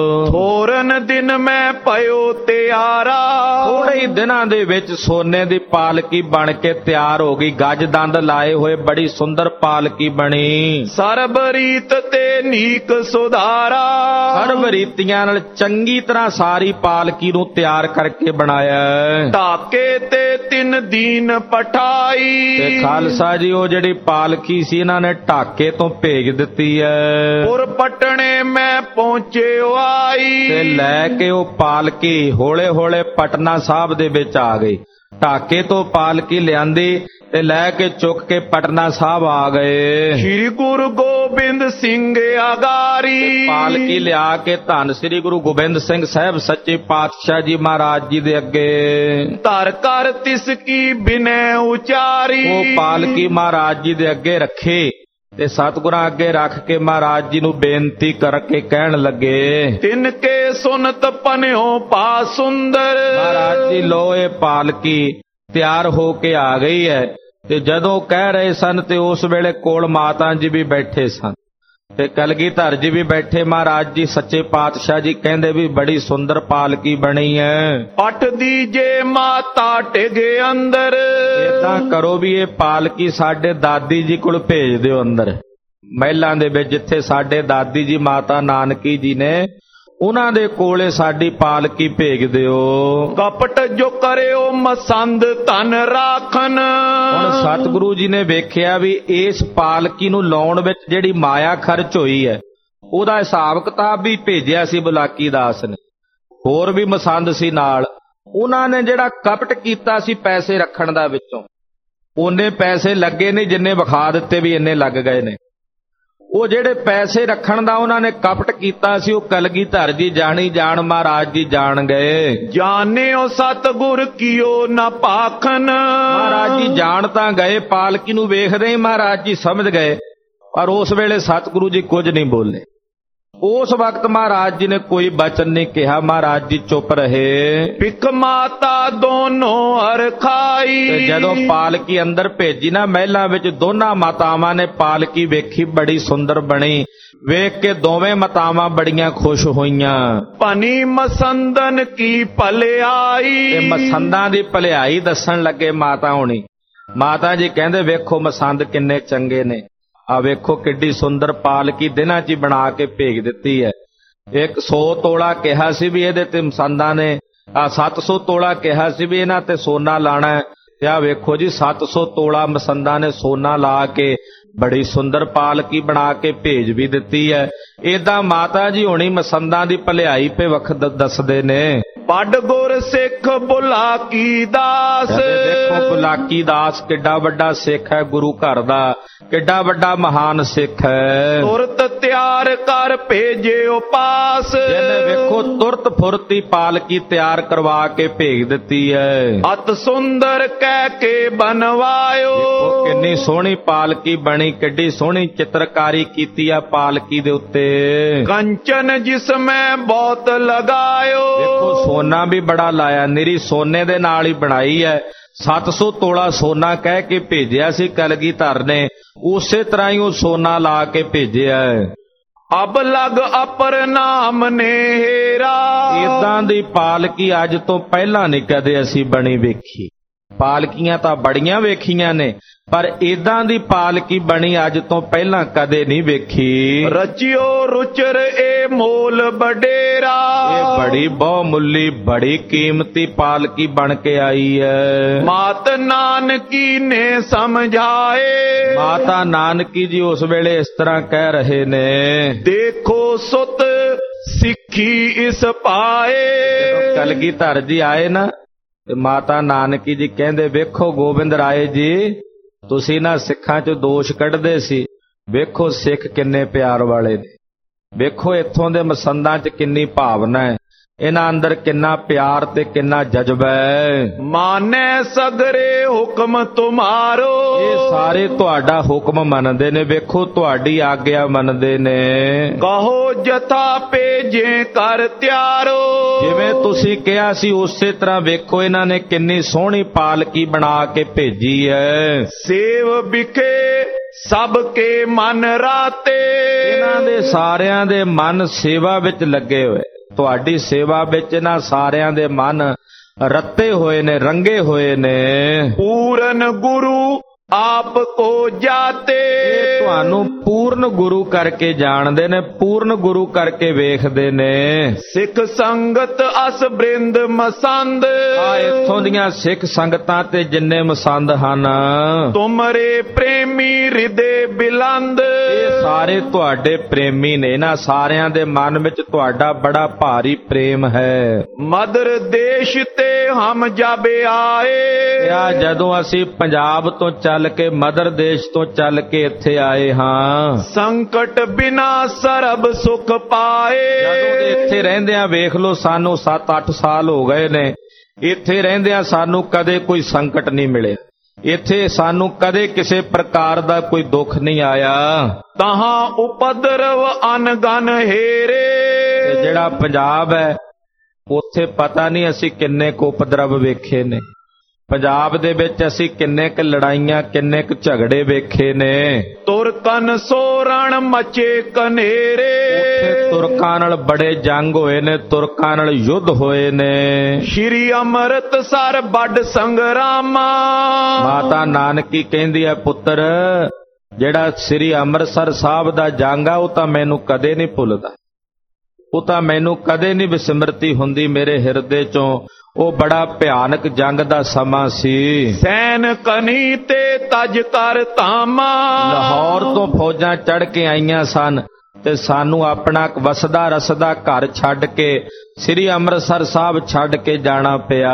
ਥੋਰਨ ਦਿਨ ਮੈਂ ਪਇਓ ਤਿਆਰਾ। ਥੋੜੇ ਹੀ ਦਿਨਾਂ ਦੇ ਵਿੱਚ ਸੋਨੇ ਦੀ ਪਾਲਕੀ ਬਣ ਕੇ ਤਿਆਰ ਹੋ ਗਈ। ਗੱਜ ਦੰਦ ਲਾਏ ਹੋਏ ਬੜੀ ਸੁੰਦਰ ਪਾਲਕੀ ਬਣੀ। ਸਰਬ ਰੀਤ ਤੇ ਨੀਕ ਸੁਧਾਰਾ। ਸਰਬ ਰੀਤੀਆਂ ਨਾਲ ਚੰਗੀ ਤਰ੍ਹਾਂ ਸਾਰੀ ਪਾਲਕੀ ਨੂੰ ਤਿਆਰ ਕਰਕੇ ਬਣਾਇਆ। ਢਾਕੇ ਤੇ ਤਿੰਨ ਦੀਨ ਪਠਾਈ। ਤੇ ਖਾਲਸਾ ਜੀ ਉਹ ਜਿਹੜੀ ਪਾਲਕੀ ਸੀ ਇਹਨਾਂ ਨੇ ਢਾਕੇ ਤੋਂ ਭੇਜ ਦਿੱਤੀ ਹੈ। ਪੁਰ ਪਟਣੇ ਮੈਂ ਪਹੁੰਚਿਓ ਆਈ। ਤੇ ਲੈ ਕੇ ਉਹ ਪਾਲਕੀ ਹੌਲੇ ਹੌਲੇ ਪਟਨਾ ਸਾਹਿਬ ਦੇ ਵਿੱਚ ਆ ਗਈ। ਢਾਕੇ ਤੋਂ ਪਾਲਕੀ ਲਿਆਂਦੀ ਤੇ ਲੈ ਕੇ ਚੁੱਕ ਕੇ ਪਟਨਾ ਸਾਹਿਬ ਆ ਗਏ। ਸ੍ਰੀ ਗੁਰੂ ਗੋਬਿੰਦ ਸਿੰਘ ਆਗਾਰੀ। ਪਾਲਕੀ ਲਿਆ ਕੇ ਧੰਨ ਸ੍ਰੀ ਗੁਰੂ ਗੋਬਿੰਦ ਸਿੰਘ ਸਾਹਿਬ ਸੱਚੇ ਪਾਤਸ਼ਾਹ ਜੀ ਮਹਾਰਾਜ ਜੀ ਦੇ ਅੱਗੇ ਧਰ ਕਰ ਤਿਸ ਕੀ ਬਿਨੈ ਉਚਾਰੀ। ਉਹ ਪਾਲਕੀ ਮਹਾਰਾਜ ਜੀ ਦੇ ਅੱਗੇ ਰੱਖੀ ਤੇ ਸਤਿਗੁਰਾਂ ਅੱਗੇ ਰੱਖ ਕੇ ਮਹਾਰਾਜ ਜੀ ਨੂੰ ਬੇਨਤੀ ਕਰਕੇ ਕਹਿਣ ਲੱਗੇ, ਤਿਨ ਕੇ ਸੁਨਤ ਪਨਿਓ ਪਾ ਸੁੰਦਰ। ਮਹਾਰਾਜ ਜੀ ਲੋ ਇਹ ਪਾਲਕੀ ਤਿਆਰ ਹੋ ਕੇ ਆ ਗਈ ਹੈ। ਤੇ ਜਦੋਂ ਕਹਿ ਰਹੇ ਸਨ ਤੇ ਉਸ ਵੇਲੇ ਕੋਲ ਮਾਤਾ ਜੀ ਵੀ ਬੈਠੇ ਸਨ ਤੇ ਕਲਗੀਧਰ ਜੀ ਵੀ ਬੈਠੇ। ਮਹਾਰਾਜ ਜੀ ਸੱਚੇ ਪਾਤਸ਼ਾਹ ਜੀ ਕਹਿੰਦੇ ਵੀ ਬੜੀ ਸੁੰਦਰ ਪਾਲਕੀ ਬਣੀ ਹੈ। ਪੱਠ ਦੀ ਜੇ ਮਾਤਾ ਟਿਗੇ ਅੰਦਰ। ਏਦਾਂ ਕਰੋ ਵੀ ਇਹ ਪਾਲਕੀ ਸਾਡੇ ਦਾਦੀ ਜੀ ਕੋਲ ਭੇਜ ਦਿਓ ਅੰਦਰ ਮਹਿਲਾਂ ਦੇ ਵਿੱਚ, ਜਿੱਥੇ ਸਾਡੇ ਦਾਦੀ ਜੀ ਮਾਤਾ ਨਾਨਕੀ ਜੀ ਨੇ, ਉਹਨਾਂ ਦੇ ਕੋਲੇ ਸਾਡੀ ਪਾਲਕੀ ਭੇਜ ਦਿਓ। ਕਪਟ ਜੋ ਕਰਿਓ ਮਸੰਦ ਧਨ ਰਾਖਨ। ਹੁਣ ਸਤਿਗੁਰੂ ਜੀ ਨੇ ਵੇਖਿਆ ਵੀ ਇਸ ਪਾਲਕੀ ਨੂੰ ਲਾਉਣ ਵਿੱਚ ਜਿਹੜੀ ਮਾਇਆ ਖਰਚ ਹੋਈ ਹੈ ਉਹਦਾ ਹਿਸਾਬ ਕਿਤਾਬ ਵੀ ਭੇਜਿਆ ਸੀ ਬੁਲਾਕੀ ਦਾਸ ਨੇ। ਹੋਰ ਵੀ ਮਸੰਦ ਸੀ ਨਾਲ। ਉਹਨਾਂ ਨੇ ਜਿਹੜਾ ਕਪਟ ਕੀਤਾ ਸੀ ਪੈਸੇ ਰੱਖਣ ਦਾ ਵਿੱਚੋਂ, ਉਹਨੇ ਪੈਸੇ ਲੱਗੇ ਨਹੀਂ ਜਿੰਨੇ ਵਿਖਾ ਦਿੱਤੇ ਵੀ ਇੰਨੇ ਲੱਗ ਗਏ ਨੇ। ਉਹ ਜਿਹੜੇ ਪੈਸੇ ਰੱਖਣ ਦਾ ਉਹਨਾਂ ਨੇ ਕਪਟ ਕੀਤਾ ਸੀ, ਉਹ ਕਲਗੀਧਰ ਜੀ ਜਾਣੀ ਜਾਣ ਮਹਾਰਾਜ ਜੀ ਜਾਣ ਗਏ। ਜਾਣਿਓ ਸਤਿਗੁਰ ਕੀਓ ਨਾ ਭਾਖਨ। ਮਹਾਰਾਜ ਜੀ ਜਾਣ ਤਾਂ ਗਏ, ਪਾਲਕੀ ਨੂੰ ਵੇਖਦੇ ਹੀ ਮਹਾਰਾਜ ਜੀ ਸਮਝ ਗਏ, ਪਰ ਉਸ ਵੇਲੇ ਸਤਿਗੁਰੂ ਜੀ ਕੁਝ ਨਹੀਂ ਬੋਲੇ। ਉਸ ਵਕਤ ਮਹਾਰਾਜ ਜੀ ਨੇ ਕੋਈ ਬਚਨ ਨਹੀਂ ਕਿਹਾ, ਮਹਾਰਾਜ ਜੀ ਚੁੱਪ ਰਹੇ। ਭਿਖ ਮਾਤਾ ਦੋਨੋਂ ਹਰ ਖਾਈ। ਤੇ ਜਦੋਂ ਪਾਲਕੀ ਅੰਦਰ ਭੇਜੀ ਨਾ ਮਹਿਲਾਂ ਵਿੱਚ, ਦੋਨਾਂ ਮਾਤਾਵਾਂ ਨੇ ਪਾਲਕੀ ਵੇਖੀ, ਬੜੀ ਸੁੰਦਰ ਬਣੀ। ਵੇਖ ਕੇ ਦੋਵੇਂ ਮਾਤਾਵਾਂ ਬੜੀਆਂ ਖੁਸ਼ ਹੋਈਆਂ। ਪਨੀ ਮਸੰਦਨ ਕੀ ਭਲਿਆਈ। ਤੇ ਮਸੰਦਾਂ ਦੀ ਭਲਿਆਈ ਦੱਸਣ ਲੱਗੇ ਮਾਤਾ ਹੋਣੀ। ਮਾਤਾ ਜੀ ਕਹਿੰਦੇ ਵੇਖੋ ਮਸੰਦ ਕਿੰਨੇ ਚੰਗੇ ਨੇ, ਆ ਵੇਖੋ ਕਿੱਡੀ ਸੁੰਦਰ ਪਾਲਕੀ ਦਿਨਾਂ 'ਚ ਹੀ ਬਣਾ ਕੇ ਭੇਜ ਦਿੱਤੀ ਹੈ। ਇੱਕ ਸੌ ਤੋਲਾ ਕਿਹਾ ਸੀ ਵੀ ਇਹਦੇ ਤੇ ਮਸੰਦਾਂ ਨੇ, ਆ ਸੱਤ ਸੌ ਤੋਲਾ ਕਿਹਾ ਸੀ ਵੀ ਇਹਨਾਂ ਤੇ ਸੋਨਾ ਲਾਣਾ, ਤੇ ਆ ਵੇਖੋ ਜੀ ਸੱਤ ਸੌ ਤੋਲਾ ਮਸੰਦਾਂ ਨੇ ਸੋਨਾ ਲਾ ਕੇ ਬੜੀ ਸੁੰਦਰ ਪਾਲਕੀ ਬਣਾ ਕੇ ਭੇਜ ਵੀ ਦਿੱਤੀ ਹੈ। ਏਦਾਂ ਮਾਤਾ ਜੀ ਹੋਣੀ ਮਸੰਦਾਂ ਦੀ ਭਲਿਆਈ ਪੇ ਵਖਤ ਦੱਸਦੇ ਨੇ। ਪੜ ਗੁਰ ਸਿੱਖ ਬੁਲਾਕੀ ਦਾਸ। ਦੇਖੋ ਬੁਲਾਕੀ ਦਾਸ ਕਿੱਡਾ ਵੱਡਾ ਸਿੱਖ ਹੈ, ਗੁਰੂ ਘਰ ਦਾ ਕਿੱਡਾ ਵੱਡਾ ਮਹਾਨ ਸਿੱਖ ਹੈ। ਤੁਰਤ ਤਿਆਰ ਕਰ ਭੇਜਿਓ ਪਾਸ। ਜਿਹਨੇ ਵੇਖੋ ਤੁਰਤ ਫੁਰਤੀ ਪਾਲਕੀ ਤਿਆਰ ਕਰਵਾ ਕੇ ਭੇਜ ਦਿੱਤੀ ਹੈ। ਅਤ ਸੁੰਦਰ ਕਹਿ ਕੇ ਬਨਵਾਇਓ। ਦੇਖੋ ਕਿੰਨੀ ਸੋਹਣੀ ਪਾਲਕੀ ਬਣੀ, ਕਿੱਡੀ ਸੋਹਣੀ ਚਿੱਤਰਕਾਰੀ ਕੀਤੀ ਆ ਪਾਲਕੀ ਦੇ ਉੱਤੇ। ਕੰਚਨ ਜਿਸਮੇ ਬਹੁਤ ਲਗਾਇਓ। ਦੇਖੋ ਸੋਨਾ ਵੀ ਬੜਾ ਲਾਇਆ, ਨਿਰੀ ਸੋਨੇ ਦੇ ਨਾਲ ਹੀ ਬਣਾਈ ਹੈ। ਸੱਤ ਸੌ ਤੋਲਾ ਸੋਨਾ ਕਹਿ ਕੇ ਭੇਜਿਆ ਸੀ ਕਲਗੀਧਰ ਨੇ, ਉਸੇ ਤਰ੍ਹਾਂ ਹੀ ਉਹ ਸੋਨਾ ਲਾ ਕੇ ਭੇਜਿਆ ਹੈ। ਅਬ ਲਗ ਅਪਰ ਨਾਮ ਨੇ ਹੇਰਾ। ਏਦਾਂ ਦੀ ਪਾਲਕੀ ਅੱਜ ਤੋਂ ਪਹਿਲਾਂ ਨਹੀਂ ਕਦੇ ਅਸੀਂ ਬਣੀ ਵੇਖੀ। ਪਾਲਕੀਆਂ ਤਾਂ ਬੜੀਆਂ ਵੇਖੀਆਂ ਨੇ, ਪਰ ਏਦਾਂ ਦੀ ਪਾਲਕੀ ਬਣੀ ਅੱਜ ਤੋਂ ਪਹਿਲਾਂ ਕਦੇ ਨਹੀਂ ਵੇਖੀ। ਰਚਿਓ ਰੁਚਰ ਏ ਮੋਲ ਬਡੇਰਾ। ਇਹ ਬੜੀ ਬਹੁਮੁੱਲੀ ਬੜੀ ਕੀਮਤੀ ਪਾਲਕੀ ਬਣ ਕੇ ਆਈ ਹੈ। ਮਾਤ ਨਾਨਕੀ ਨੇ ਸਮਝਾਏ। ਮਾਤਾ ਨਾਨਕੀ ਜੀ ਉਸ ਵੇਲੇ ਇਸ ਤਰ੍ਹਾਂ ਕਹਿ ਰਹੇ ਨੇ, ਦੇਖੋ ਸੁਤ ਸਿੱਖੀ ਇਸ ਪਾਏ। ਕਲਗੀਧਰ ਜੀ ਆਏ ਨਾ, ਤੇ ਮਾਤਾ ਨਾਨਕੀ ਜੀ ਕਹਿੰਦੇ ਵੇਖੋ ਗੋਬਿੰਦ ਰਾਏ ਜੀ, ਤੁਸੀਂ ਨਾ ਸਿੱਖਾਂ 'ਚ ਦੋਸ਼ ਕੱਢਦੇ ਸੀ, ਵੇਖੋ ਸਿੱਖ ਕਿੰਨੇ ਪਿਆਰ ਵਾਲੇ ਨੇ, ਵੇਖੋ ਇੱਥੋਂ ਦੇ ਮਸੰਦਾਂ 'ਚ ਕਿੰਨੀ ਭਾਵਨਾ ਹੈ, ਇਹਨਾਂ ਅੰਦਰ ਕਿੰਨਾ ਪਿਆਰ ਤੇ ਕਿੰਨਾ ਜਜ਼ਬਾ ਹੈ। ਮਾਨੇ ਸਗਰੇ ਹੁਕਮ ਤੁਮਾਰੋ। ਇਹ ਸਾਰੇ ਤੁਹਾਡਾ ਹੁਕਮ ਮੰਨਦੇ ਨੇ, ਵੇਖੋ ਤੁਹਾਡੀ ਆਗਿਆ ਮੰਨਦੇ ਨੇ। ਕਹੋ ਜਥਾ ਭੇਜੇ ਕਰ ਤਿਆਰੋ। ਜਿਵੇਂ ਤੁਸੀਂ ਕਿਹਾ ਸੀ ਉਸੇ ਤਰ੍ਹਾਂ ਵੇਖੋ ਇਹਨਾਂ ਨੇ ਕਿੰਨੀ ਸੋਹਣੀ ਪਾਲਕੀ ਬਣਾ ਕੇ ਭੇਜੀ ਹੈ। ਸੇਵ ਵਿਖੇ ਸਭ ਕੇ ਮਨ ਰਾਤੇ। ਇਹਨਾਂ ਦੇ ਸਾਰਿਆਂ ਦੇ ਮਨ ਸੇਵਾ ਵਿੱਚ ਲੱਗੇ ਹੋਏ, ਤੁਹਾਡੀ ਸੇਵਾ ਵਿੱਚ ਇਹਨਾਂ ਸਾਰਿਆਂ ਦੇ ਮਨ ਰੱਤੇ ਹੋਏ ਨੇ, ਰੰਗੇ ਹੋਏ ਨੇ। ਪੂਰਨ ਗੁਰੂ ਆਪ ਕੋ ਜਾਤੇ। ਤੁਹਾਨੂੰ ਪੂਰਨ ਗੁਰੂ ਕਰਕੇ ਜਾਣਦੇ ਨੇ, ਪੂਰਨ ਗੁਰੂ ਕਰਕੇ ਵੇਖਦੇ ਨੇ। ਸਿੱਖ ਸੰਗਤ ਅਸ ਬ੍ਰਿੰਦ ਮਸੰਦ। ਆ ਇੱਥੋਂ ਦੀਆਂ ਸਿੱਖ ਸੰਗਤਾਂ ਤੇ ਜਿੰਨੇ ਮਸੰਦ ਹਨ, ਤੁਮਰੇ ਪ੍ਰੇਮੀ ਹਿਰਦੇ ਬਿਲੰਦ। ਇਹ ਸਾਰੇ ਤੁਹਾਡੇ ਪ੍ਰੇਮੀ ਨੇ, ਇਹਨਾਂ ਸਾਰਿਆਂ ਦੇ ਮਨ ਵਿੱਚ ਤੁਹਾਡਾ ਬੜਾ ਭਾਰੀ ਪ੍ਰੇਮ ਹੈ। ਮਦਰ ਦੇਸ਼ ਤੇ ਹਮ ਜਬ ਆਏ। ਆ ਜਦੋਂ ਅਸੀਂ ਪੰਜਾਬ ਤੋਂ ਚੱਲ ਕੇ ਮਦਰ ਦੇਸ਼ ਤੋਂ ਚੱਲ ਕੇ ਇੱਥੇ ਆਏ ਹਾਂ, ਸੰਕਟ ਬਿਨਾ ਸਰਬ ਸੁਖ ਪਾਏ। ਜਦੋਂ ਦੇ ਇੱਥੇ ਰਹਿੰਦਿਆਂ ਵੇਖ ਲਓ ਸਾਨੂੰ ਸੱਤ ਅੱਠ ਸਾਲ ਹੋ ਗਏ ਨੇ, ਇੱਥੇ ਰਹਿੰਦਿਆਂ ਸਾਨੂੰ ਕਦੇ ਕੋਈ ਸੰਕਟ ਨਹੀਂ ਮਿਲਿਆ, ਇੱਥੇ ਸਾਨੂੰ ਕਦੇ ਕਿਸੇ ਪ੍ਰਕਾਰ ਦਾ ਕੋਈ ਦੁੱਖ ਨਹੀਂ ਆਇਆ। ਤਹਾਂ ਉਪਦਰਵ ਅਨਗਨ ਹੇਰੇ। ਤੇ ਜਿਹੜਾ ਪੰਜਾਬ ਹੈ ਉੱਥੇ ਪਤਾ ਨਹੀਂ ਅਸੀਂ ਕਿੰਨੇ ਕੁ ਉਪਦਰਵ ਵੇਖੇ ਨੇ, ਪੰਜਾਬ ਦੇ ਵਿੱਚ ਅਸੀਂ ਕਿੰਨੇ ਕੁ ਲੜਾਈਆਂ ਕਿੰਨੇ ਕੁ ਝਗੜੇ ਵੇਖੇ ਨੇ। ਤੁਰਕਨ ਸੋਰਣ ਮਚੇ ਕਨੇਰੇ। ਉੱਥੇ ਤੁਰਕਾਂ ਨਾਲ ਬੜੇ ਜੰਗ ਹੋਏ ਨੇ, ਤੁਰਕਾਂ ਨਾਲ ਯੁੱਧ ਹੋਏ ਨੇ। ਸ਼੍ਰੀ ਅੰਮ੍ਰਿਤਸਰ ਵੱਡ ਸੰਗਰਾਮਾ। ਮਾਤਾ ਨਾਨਕੀ ਕਹਿੰਦੀ ਹੈ ਪੁੱਤਰ, ਜਿਹੜਾ ਸ੍ਰੀ ਅੰਮ੍ਰਿਤਸਰ ਸਾਹਿਬ ਦਾ ਜੰਗ ਆ ਉਹ ਤਾਂ ਮੈਨੂੰ ਕਦੇ ਨਹੀਂ ਭੁੱਲਦਾ, ਉਹ ਤਾਂ ਮੈਨੂੰ ਕਦੇ ਨਹੀਂ ਵਿਸਮਰਤੀ ਹੁੰਦੀ ਮੇਰੇ ਹਿਰਦੇ ਚੋਂ। ਉਹ ਬੜਾ ਭਿਆਨਕ ਜੰਗ ਦਾ ਸਮਾਂ ਸੀ। ਸੈਨ ਕਨੀ ਤੇ ਤਜ ਕਰ ਧਾਮਾ। ਲਾਹੌਰ ਤੋਂ ਫੌਜਾਂ ਚੜ੍ਹ ਕੇ ਆਈਆਂ ਸਨ ਤੇ ਸਾਨੂੰ ਆਪਣਾ ਵਸਦਾ ਰਸਦਾ ਘਰ ਛੱਡ ਕੇ ਸ੍ਰੀ ਅੰਮ੍ਰਿਤਸਰ ਸਾਹਿਬ ਛੱਡ ਕੇ ਜਾਣਾ ਪਿਆ।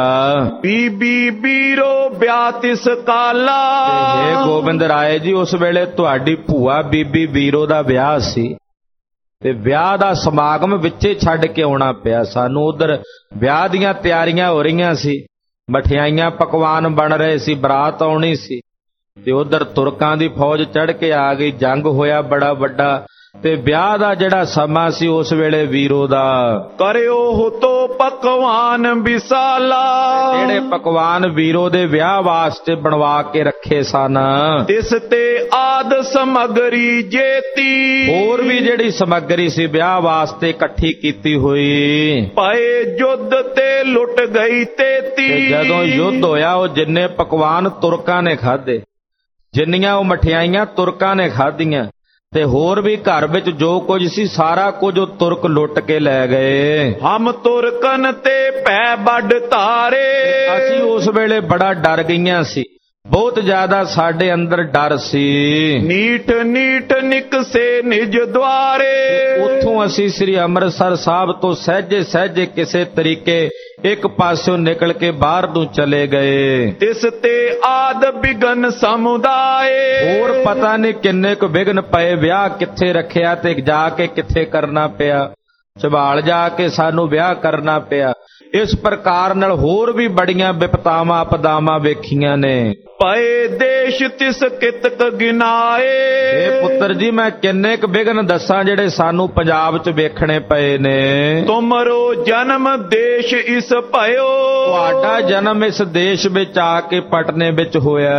ਬੀਬੀ ਬੀਰੋ ਵਿਆਹ ਤਿਸ ਕਾਲਾ। ਤੇ ਹੇ ਗੋਬਿੰਦ ਰਾਏ ਜੀ, ਉਸ ਵੇਲੇ ਤੁਹਾਡੀ ਭੂਆ ਬੀਬੀ ਬੀਰੋ ਦਾ ਵਿਆਹ ਸੀ ਤੇ ਵਿਆਹ ਦਾ ਸਮਾਗਮ ਵਿੱਚੇ ਛੱਡ ਕੇ ਆਉਣਾ ਪਿਆ ਸਾਨੂੰ। ਉਧਰ ਵਿਆਹ ਦੀਆਂ ਤਿਆਰੀਆਂ ਹੋ ਰਹੀਆਂ ਸੀ, ਮਠਿਆਈਆਂ ਪਕਵਾਨ ਬਣ ਰਹੇ ਸੀ, ਬਰਾਤ ਆਉਣੀ ਸੀ ਤੇ ਉਧਰ ਤੁਰਕਾਂ ਦੀ ਫੌਜ ਚੜ੍ਹ ਕੇ ਆ ਗਈ। ਜੰਗ ਹੋਇਆ ਬੜਾ ਵੱਡਾ ਤੇ ਵਿਆਹ ਦਾ ਜਿਹੜਾ ਸਮਾਂ ਸੀ ਉਸ ਵੇਲੇ ਵੀਰੋ ਦਾ ਕਰਿਓ ਹੁਤੋ ਪਕਵਾਨ ਵਿਸਾਲਾ। ਜਿਹੜੇ ਪਕਵਾਨ ਵੀਰੋ ਦੇ ਵਿਆਹ ਵਾਸਤੇ ਬਣਵਾ ਕੇ ਰੱਖੇ ਸਨ, ਤਿਸ ਤੇ ਆਦ ਸਮਗਰੀ ਜੇਤੀ। ਹੋਰ ਵੀ ਜਿਹੜੀ ਸਮੱਗਰੀ ਸੀ ਵਿਆਹ ਵਾਸਤੇ ਇਕੱਠੀ ਕੀਤੀ ਹੋਈ, ਪਏ ਯੁੱਧ ਤੇ ਲੁੱਟ ਗਈ ਤੇਤੀ। ਤੇ ਜਦੋਂ ਯੁੱਧ ਹੋਇਆ ਉਹ ਜਿੰਨੇ ਪਕਵਾਨ ਤੁਰਕਾਂ ਨੇ ਖਾਧੇ, ਜਿੰਨੀਆਂ ਉਹ ਮਠਿਆਈਆਂ ਤੁਰਕਾਂ ਨੇ ਖਾਧੀਆਂ ਤੇ ਹੋਰ ਵੀ ਘਰ ਵਿੱਚ ਜੋ ਕੁਝ ਸੀ ਸਾਰਾ ਕੁਝ ਉਹ ਤੁਰਕ ਲੁੱਟ ਕੇ ਲੈ ਗਏ। ਹਮ ਤੁਰਕਨ ਤੇ ਪੈ ਵੱਡ ਧਾਰੇ। ਅਸੀਂ ਉਸ ਵੇਲੇ ਬੜਾ ਡਰ ਗਈਆਂ ਸੀ, ਬਹੁਤ ਜ਼ਿਆਦਾ ਸਾਡੇ ਅੰਦਰ ਡਰ ਸੀ। ਨੀਠ ਨੀਠ ਨਿਕਸੇ ਨਿਜ ਦੁਆਰੇ। ਉੱਥੋਂ ਅਸੀਂ ਸ੍ਰੀ ਅੰਮ੍ਰਿਤਸਰ ਸਾਹਿਬ ਤੋਂ ਸਹਿਜੇ ਸਹਿਜੇ ਕਿਸੇ ਤਰੀਕੇ ਇੱਕ ਪਾਸਿਓਂ ਨਿਕਲ ਕੇ ਬਾਹਰ ਨੂੰ ਚਲੇ ਗਏ। ਤਿਸ ਤੇ ਆਦ ਬਿਗਨ ਸਮੁਦਾਏ। ਹੋਰ ਪਤਾ ਨਹੀਂ ਕਿੰਨੇ ਕੁ ਵਿਘਨ ਪਏ, ਵਿਆਹ ਕਿੱਥੇ ਰੱਖਿਆ ਤੇ ਜਾ ਕੇ ਕਿੱਥੇ ਕਰਨਾ ਪਿਆ, ਝਬਾਲ ਜਾ ਕੇ ਸਾਨੂੰ ਵਿਆਹ ਕਰਨਾ ਪਿਆ। ਇਸ ਪ੍ਰਕਾਰ ਨਾਲ ਹੋਰ ਵੀ ਬੜੀਆਂ ਵਿਪਤਾਵਾਂ ਆਪਦਾਵਾਂ ਵੇਖੀਆਂ ਨੇ। ਪਏ ਦੇਸ਼ ਤਿਸ ਕਿਤਕ ਗਿਨਾਏ। ਇਹ ਪੁੱਤਰ ਜੀ ਮੈਂ ਕਿੰਨੇ ਕੁ ਵਿਘਨ ਦੱਸਾਂ ਜਿਹੜੇ ਸਾਨੂੰ ਪੰਜਾਬ 'ਚ ਵੇਖਣੇ ਪਏ ਨੇ। ਤੁਮਰੋ ਜਨਮ ਦੇਸ਼ ਇਸ ਭਇਓ। ਤੁਹਾਡਾ ਜਨਮ ਇਸ ਦੇਸ਼ ਵਿੱਚ ਆ ਕੇ ਪਟਨੇ ਵਿੱਚ ਹੋਇਆ।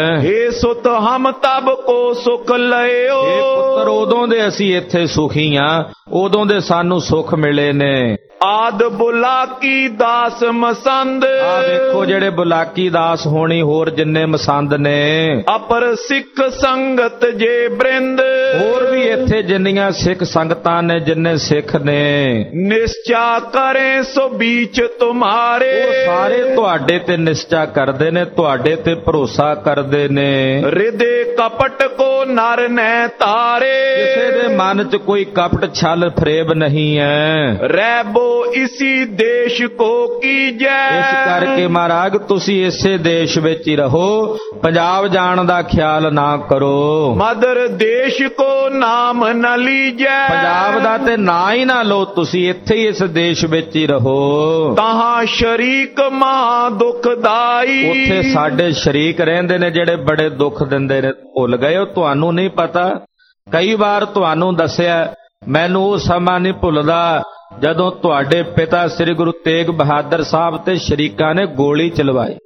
ਏ ਸੁਤ ਹਮ ਤਬ ਕੋ ਸੁਖ ਲਇਓ। ਇਹ ਪੁੱਤਰ ਉਦੋਂ ਦੇ ਅਸੀਂ ਇੱਥੇ ਸੁਖੀ ਆ, ਉਦੋਂ ਦੇ ਸਾਨੂੰ ਸੁਖ ਮਿਲੇ ਨੇ। ਆਦ ਬੁਲਾਕੀ ਦਾਸ ਮਸੰਦ। ਆ ਵੇਖੋ ਜਿਹੜੇ ਬੁਲਾਕੀ ਦਾਸ ਹੋਣੀ ਹੋਰ ਜਿੰਨੇ ਮਸੰਦ ਨੇ। ਅਪਰ ਸਿੱਖ ਸੰਗਤ ਜੇ ਬ੍ਰਿੰਦ। ਹੋਰ ਵੀ ਇੱਥੇ ਜਿੰਨੀਆਂ ਸਿੱਖ ਸੰਗਤਾਂ ਨੇ, ਜਿੰਨੇ ਸਿੱਖ ਨੇ। ਨਿਸ਼ਚਾ ਕਰੇ ਸੋ ਬੀਚ ਤੁਮਾਰੇ। ਉਹ ਸਾਰੇ ਤੁਹਾਡੇ ਤੇ ਨਿਸ਼ਚਾ ਕਰਦੇ ਨੇ, ਤੁਹਾਡੇ ਤੇ ਭਰੋਸਾ ਕਰਦੇ ਨੇ। ਹਿਰਦੇ ਕਪਟ ਕੋ ਨਰ ਨੈ ਤਾਰੇ। ਕਿਸੇ ਦੇ ਮਨ 'ਚ ਕੋਈ ਕਪਟ ਛਲ ਫਰੇਬ ਨਹੀਂ ਹੈ। ਰਹਿਬੋ ਇਸੀ ਦੇਸ਼ ਕੋ ਕੀਜੈ। ਇਸ ਕਰਕੇ ਮਹਾਰਾਜ ਤੁਸੀਂ ਇਸੇ ਦੇਸ਼ ਵਿੱਚ ਹੀ ਰਹੋ, ਪੰਜਾਬ ਜਾਣ ਦਾ ਖਿਆਲ ਨਾ ਕਰੋ। ਮਦਰ ਦੇਸ਼ ਕੋ ਨਾਮ ਨ ਲੀਜੈ। ਪੰਜਾਬ ਦਾ ਤੇ ਨਾਂ ਹੀ ਨਾ ਲਓ, ਤੁਸੀਂ ਇੱਥੇ ਹੀ ਇਸ ਦੇਸ਼ ਵਿੱਚ ਹੀ ਰਹੋ। ਤਹਾਂ ਸ਼ਰੀਕ ਮਹਾ ਦੁਖਦਾਈ। ਉੱਥੇ ਸਾਡੇ ਸ਼ਰੀਕ ਰਹਿੰਦੇ ਨੇ ਜਿਹੜੇ ਬੜੇ ਦੁੱਖ ਦਿੰਦੇ ਨੇ। ਭੁੱਲ ਗਏ ਹੋ, ਤੁਹਾਨੂੰ ਨਹੀਂ ਪਤਾ। ਕਈ ਵਾਰ ਤੁਹਾਨੂੰ ਦੱਸਿਆ, ਮੈਨੂੰ ਉਹ ਸਮਾਂ ਨਹੀਂ ਭੁੱਲਦਾ ਜਦੋਂ ਤੁਹਾਡੇ ਪਿਤਾ ਸ੍ਰੀ ਗੁਰੂ ਤੇਗ ਬਹਾਦਰ ਸਾਹਿਬ ਤੇ ਸ਼ਰੀਕਾਂ ਨੇ ਗੋਲੀ ਚਲਵਾਈ,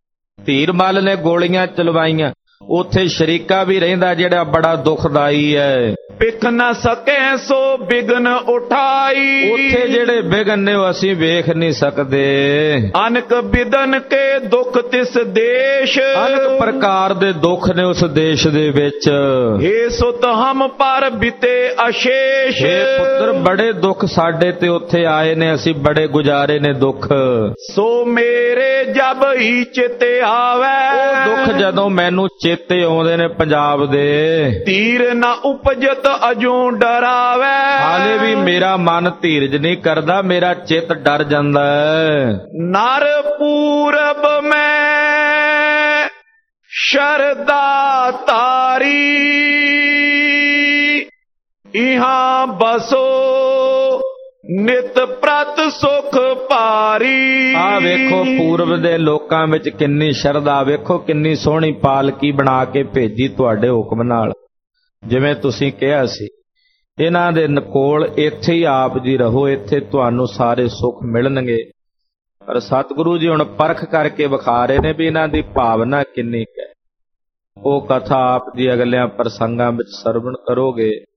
ਧੀਰਮਲ ਨੇ ਗੋਲੀਆਂ ਚਲਵਾਈਆਂ। ਉੱਥੇ ਸ਼ਰੀਕਾ ਵੀ ਰਹਿੰਦਾ ਜਿਹੜਾ ਬੜਾ ਦੁਖਦਾਈ ਹੈ। ਪਿਖ ਨਾ ਸਕੇ ਸੋ ਬਿਗਨ ਉਠਾਈ। ਉੱਥੇ ਜਿਹੜੇ ਬਿਗਨ ਨੇ ਉਹ ਅਸੀਂ ਵੇਖ ਨਹੀਂ ਸਕਦੇ। ਅਨਕ ਬਿਦਨ ਕੇ ਦੁੱਖ ਤਿਸ ਦੇਸ਼। ਅਨਕ ਪ੍ਰਕਾਰ ਦੇ ਦੁੱਖ ਨੇ ਉਸ ਦੇਸ਼ ਦੇ ਵਿੱਚ। ਏ ਸੁਤ ਹਮ ਪਰ ਬਿਤੇ ਅਸ਼ੇਸ਼। ਏ ਪੁੱਤਰ ਬੜੇ ਦੁੱਖ ਸਾਡੇ ਤੇ ਉੱਥੇ ਆਏ ਨੇ, ਅਸੀਂ ਬੜੇ ਗੁਜ਼ਾਰੇ ਨੇ ਦੁੱਖ। ਸੋ ਮੇਰੇ ਜਬ ਹੀ ਚਿਤੇ ਆਵੇ। ਉਹ ਦੁੱਖ ਜਦੋਂ ਮੈਨੂੰ ਚੇਤੇ ਆਉਂਦੇ ਨੇ ਪੰਜਾਬ ਦੇ। ਤੀਰ ਨਾ ਉਪਜਤ ਅਜੂ ਡਰਾਵੇ। ਹਾਲੇ ਵੀ ਮੇਰਾ ਮਨ ਧੀਰਜ ਨਹੀਂ ਕਰਦਾ, ਮੇਰਾ ਚਿੱਤ ਡਰ ਜਾਂਦਾ ਹੈ। ਨਰ ਪੂਰਬ ਮੈਂ ਸ਼ਰਦਾ ਤਾਰੀ। ਇਹਾਂ ਬਸੋ ਨਿਤ ਪ੍ਰਤ ਸੁਖ ਭਾਰੀ। ਆ ਵੇਖੋ ਪੂਰਬ ਦੇ ਲੋਕਾਂ ਵਿੱਚ ਕਿੰਨੀ ਸ਼ਰਧਾ, ਵੇਖੋ ਕਿੰਨੀ ਸੋਹਣੀ ਪਾਲਕੀ ਬਣਾ ਕੇ ਭੇਜੀ ਤੁਹਾਡੇ ਹੁਕਮ ਨਾਲ। ਜਿਵੇਂ ਤੁਸੀਂ ਕਿਹਾ ਸੀ, ਇਹਨਾਂ ਦੇ ਕੋਲ ਇੱਥੇ ਹੀ ਆਪ ਜੀ ਰਹੋ, ਇੱਥੇ ਤੁਹਾਨੂੰ ਸਾਰੇ ਸੁੱਖ ਮਿਲਣਗੇ। ਪਰ ਸਤਿਗੁਰੂ ਜੀ ਹੁਣ ਪਰਖ ਕਰਕੇ ਵਿਖਾ ਰਹੇ ਨੇ ਵੀ ਇਹਨਾਂ ਦੀ ਭਾਵਨਾ ਕਿੰਨੀ ਹੈ। ਉਹ ਕਥਾ ਆਪ ਜੀ ਅਗਲਿਆਂ ਪ੍ਰਸੰਗਾਂ ਵਿੱਚ ਸਰਵਣ ਕਰੋਗੇ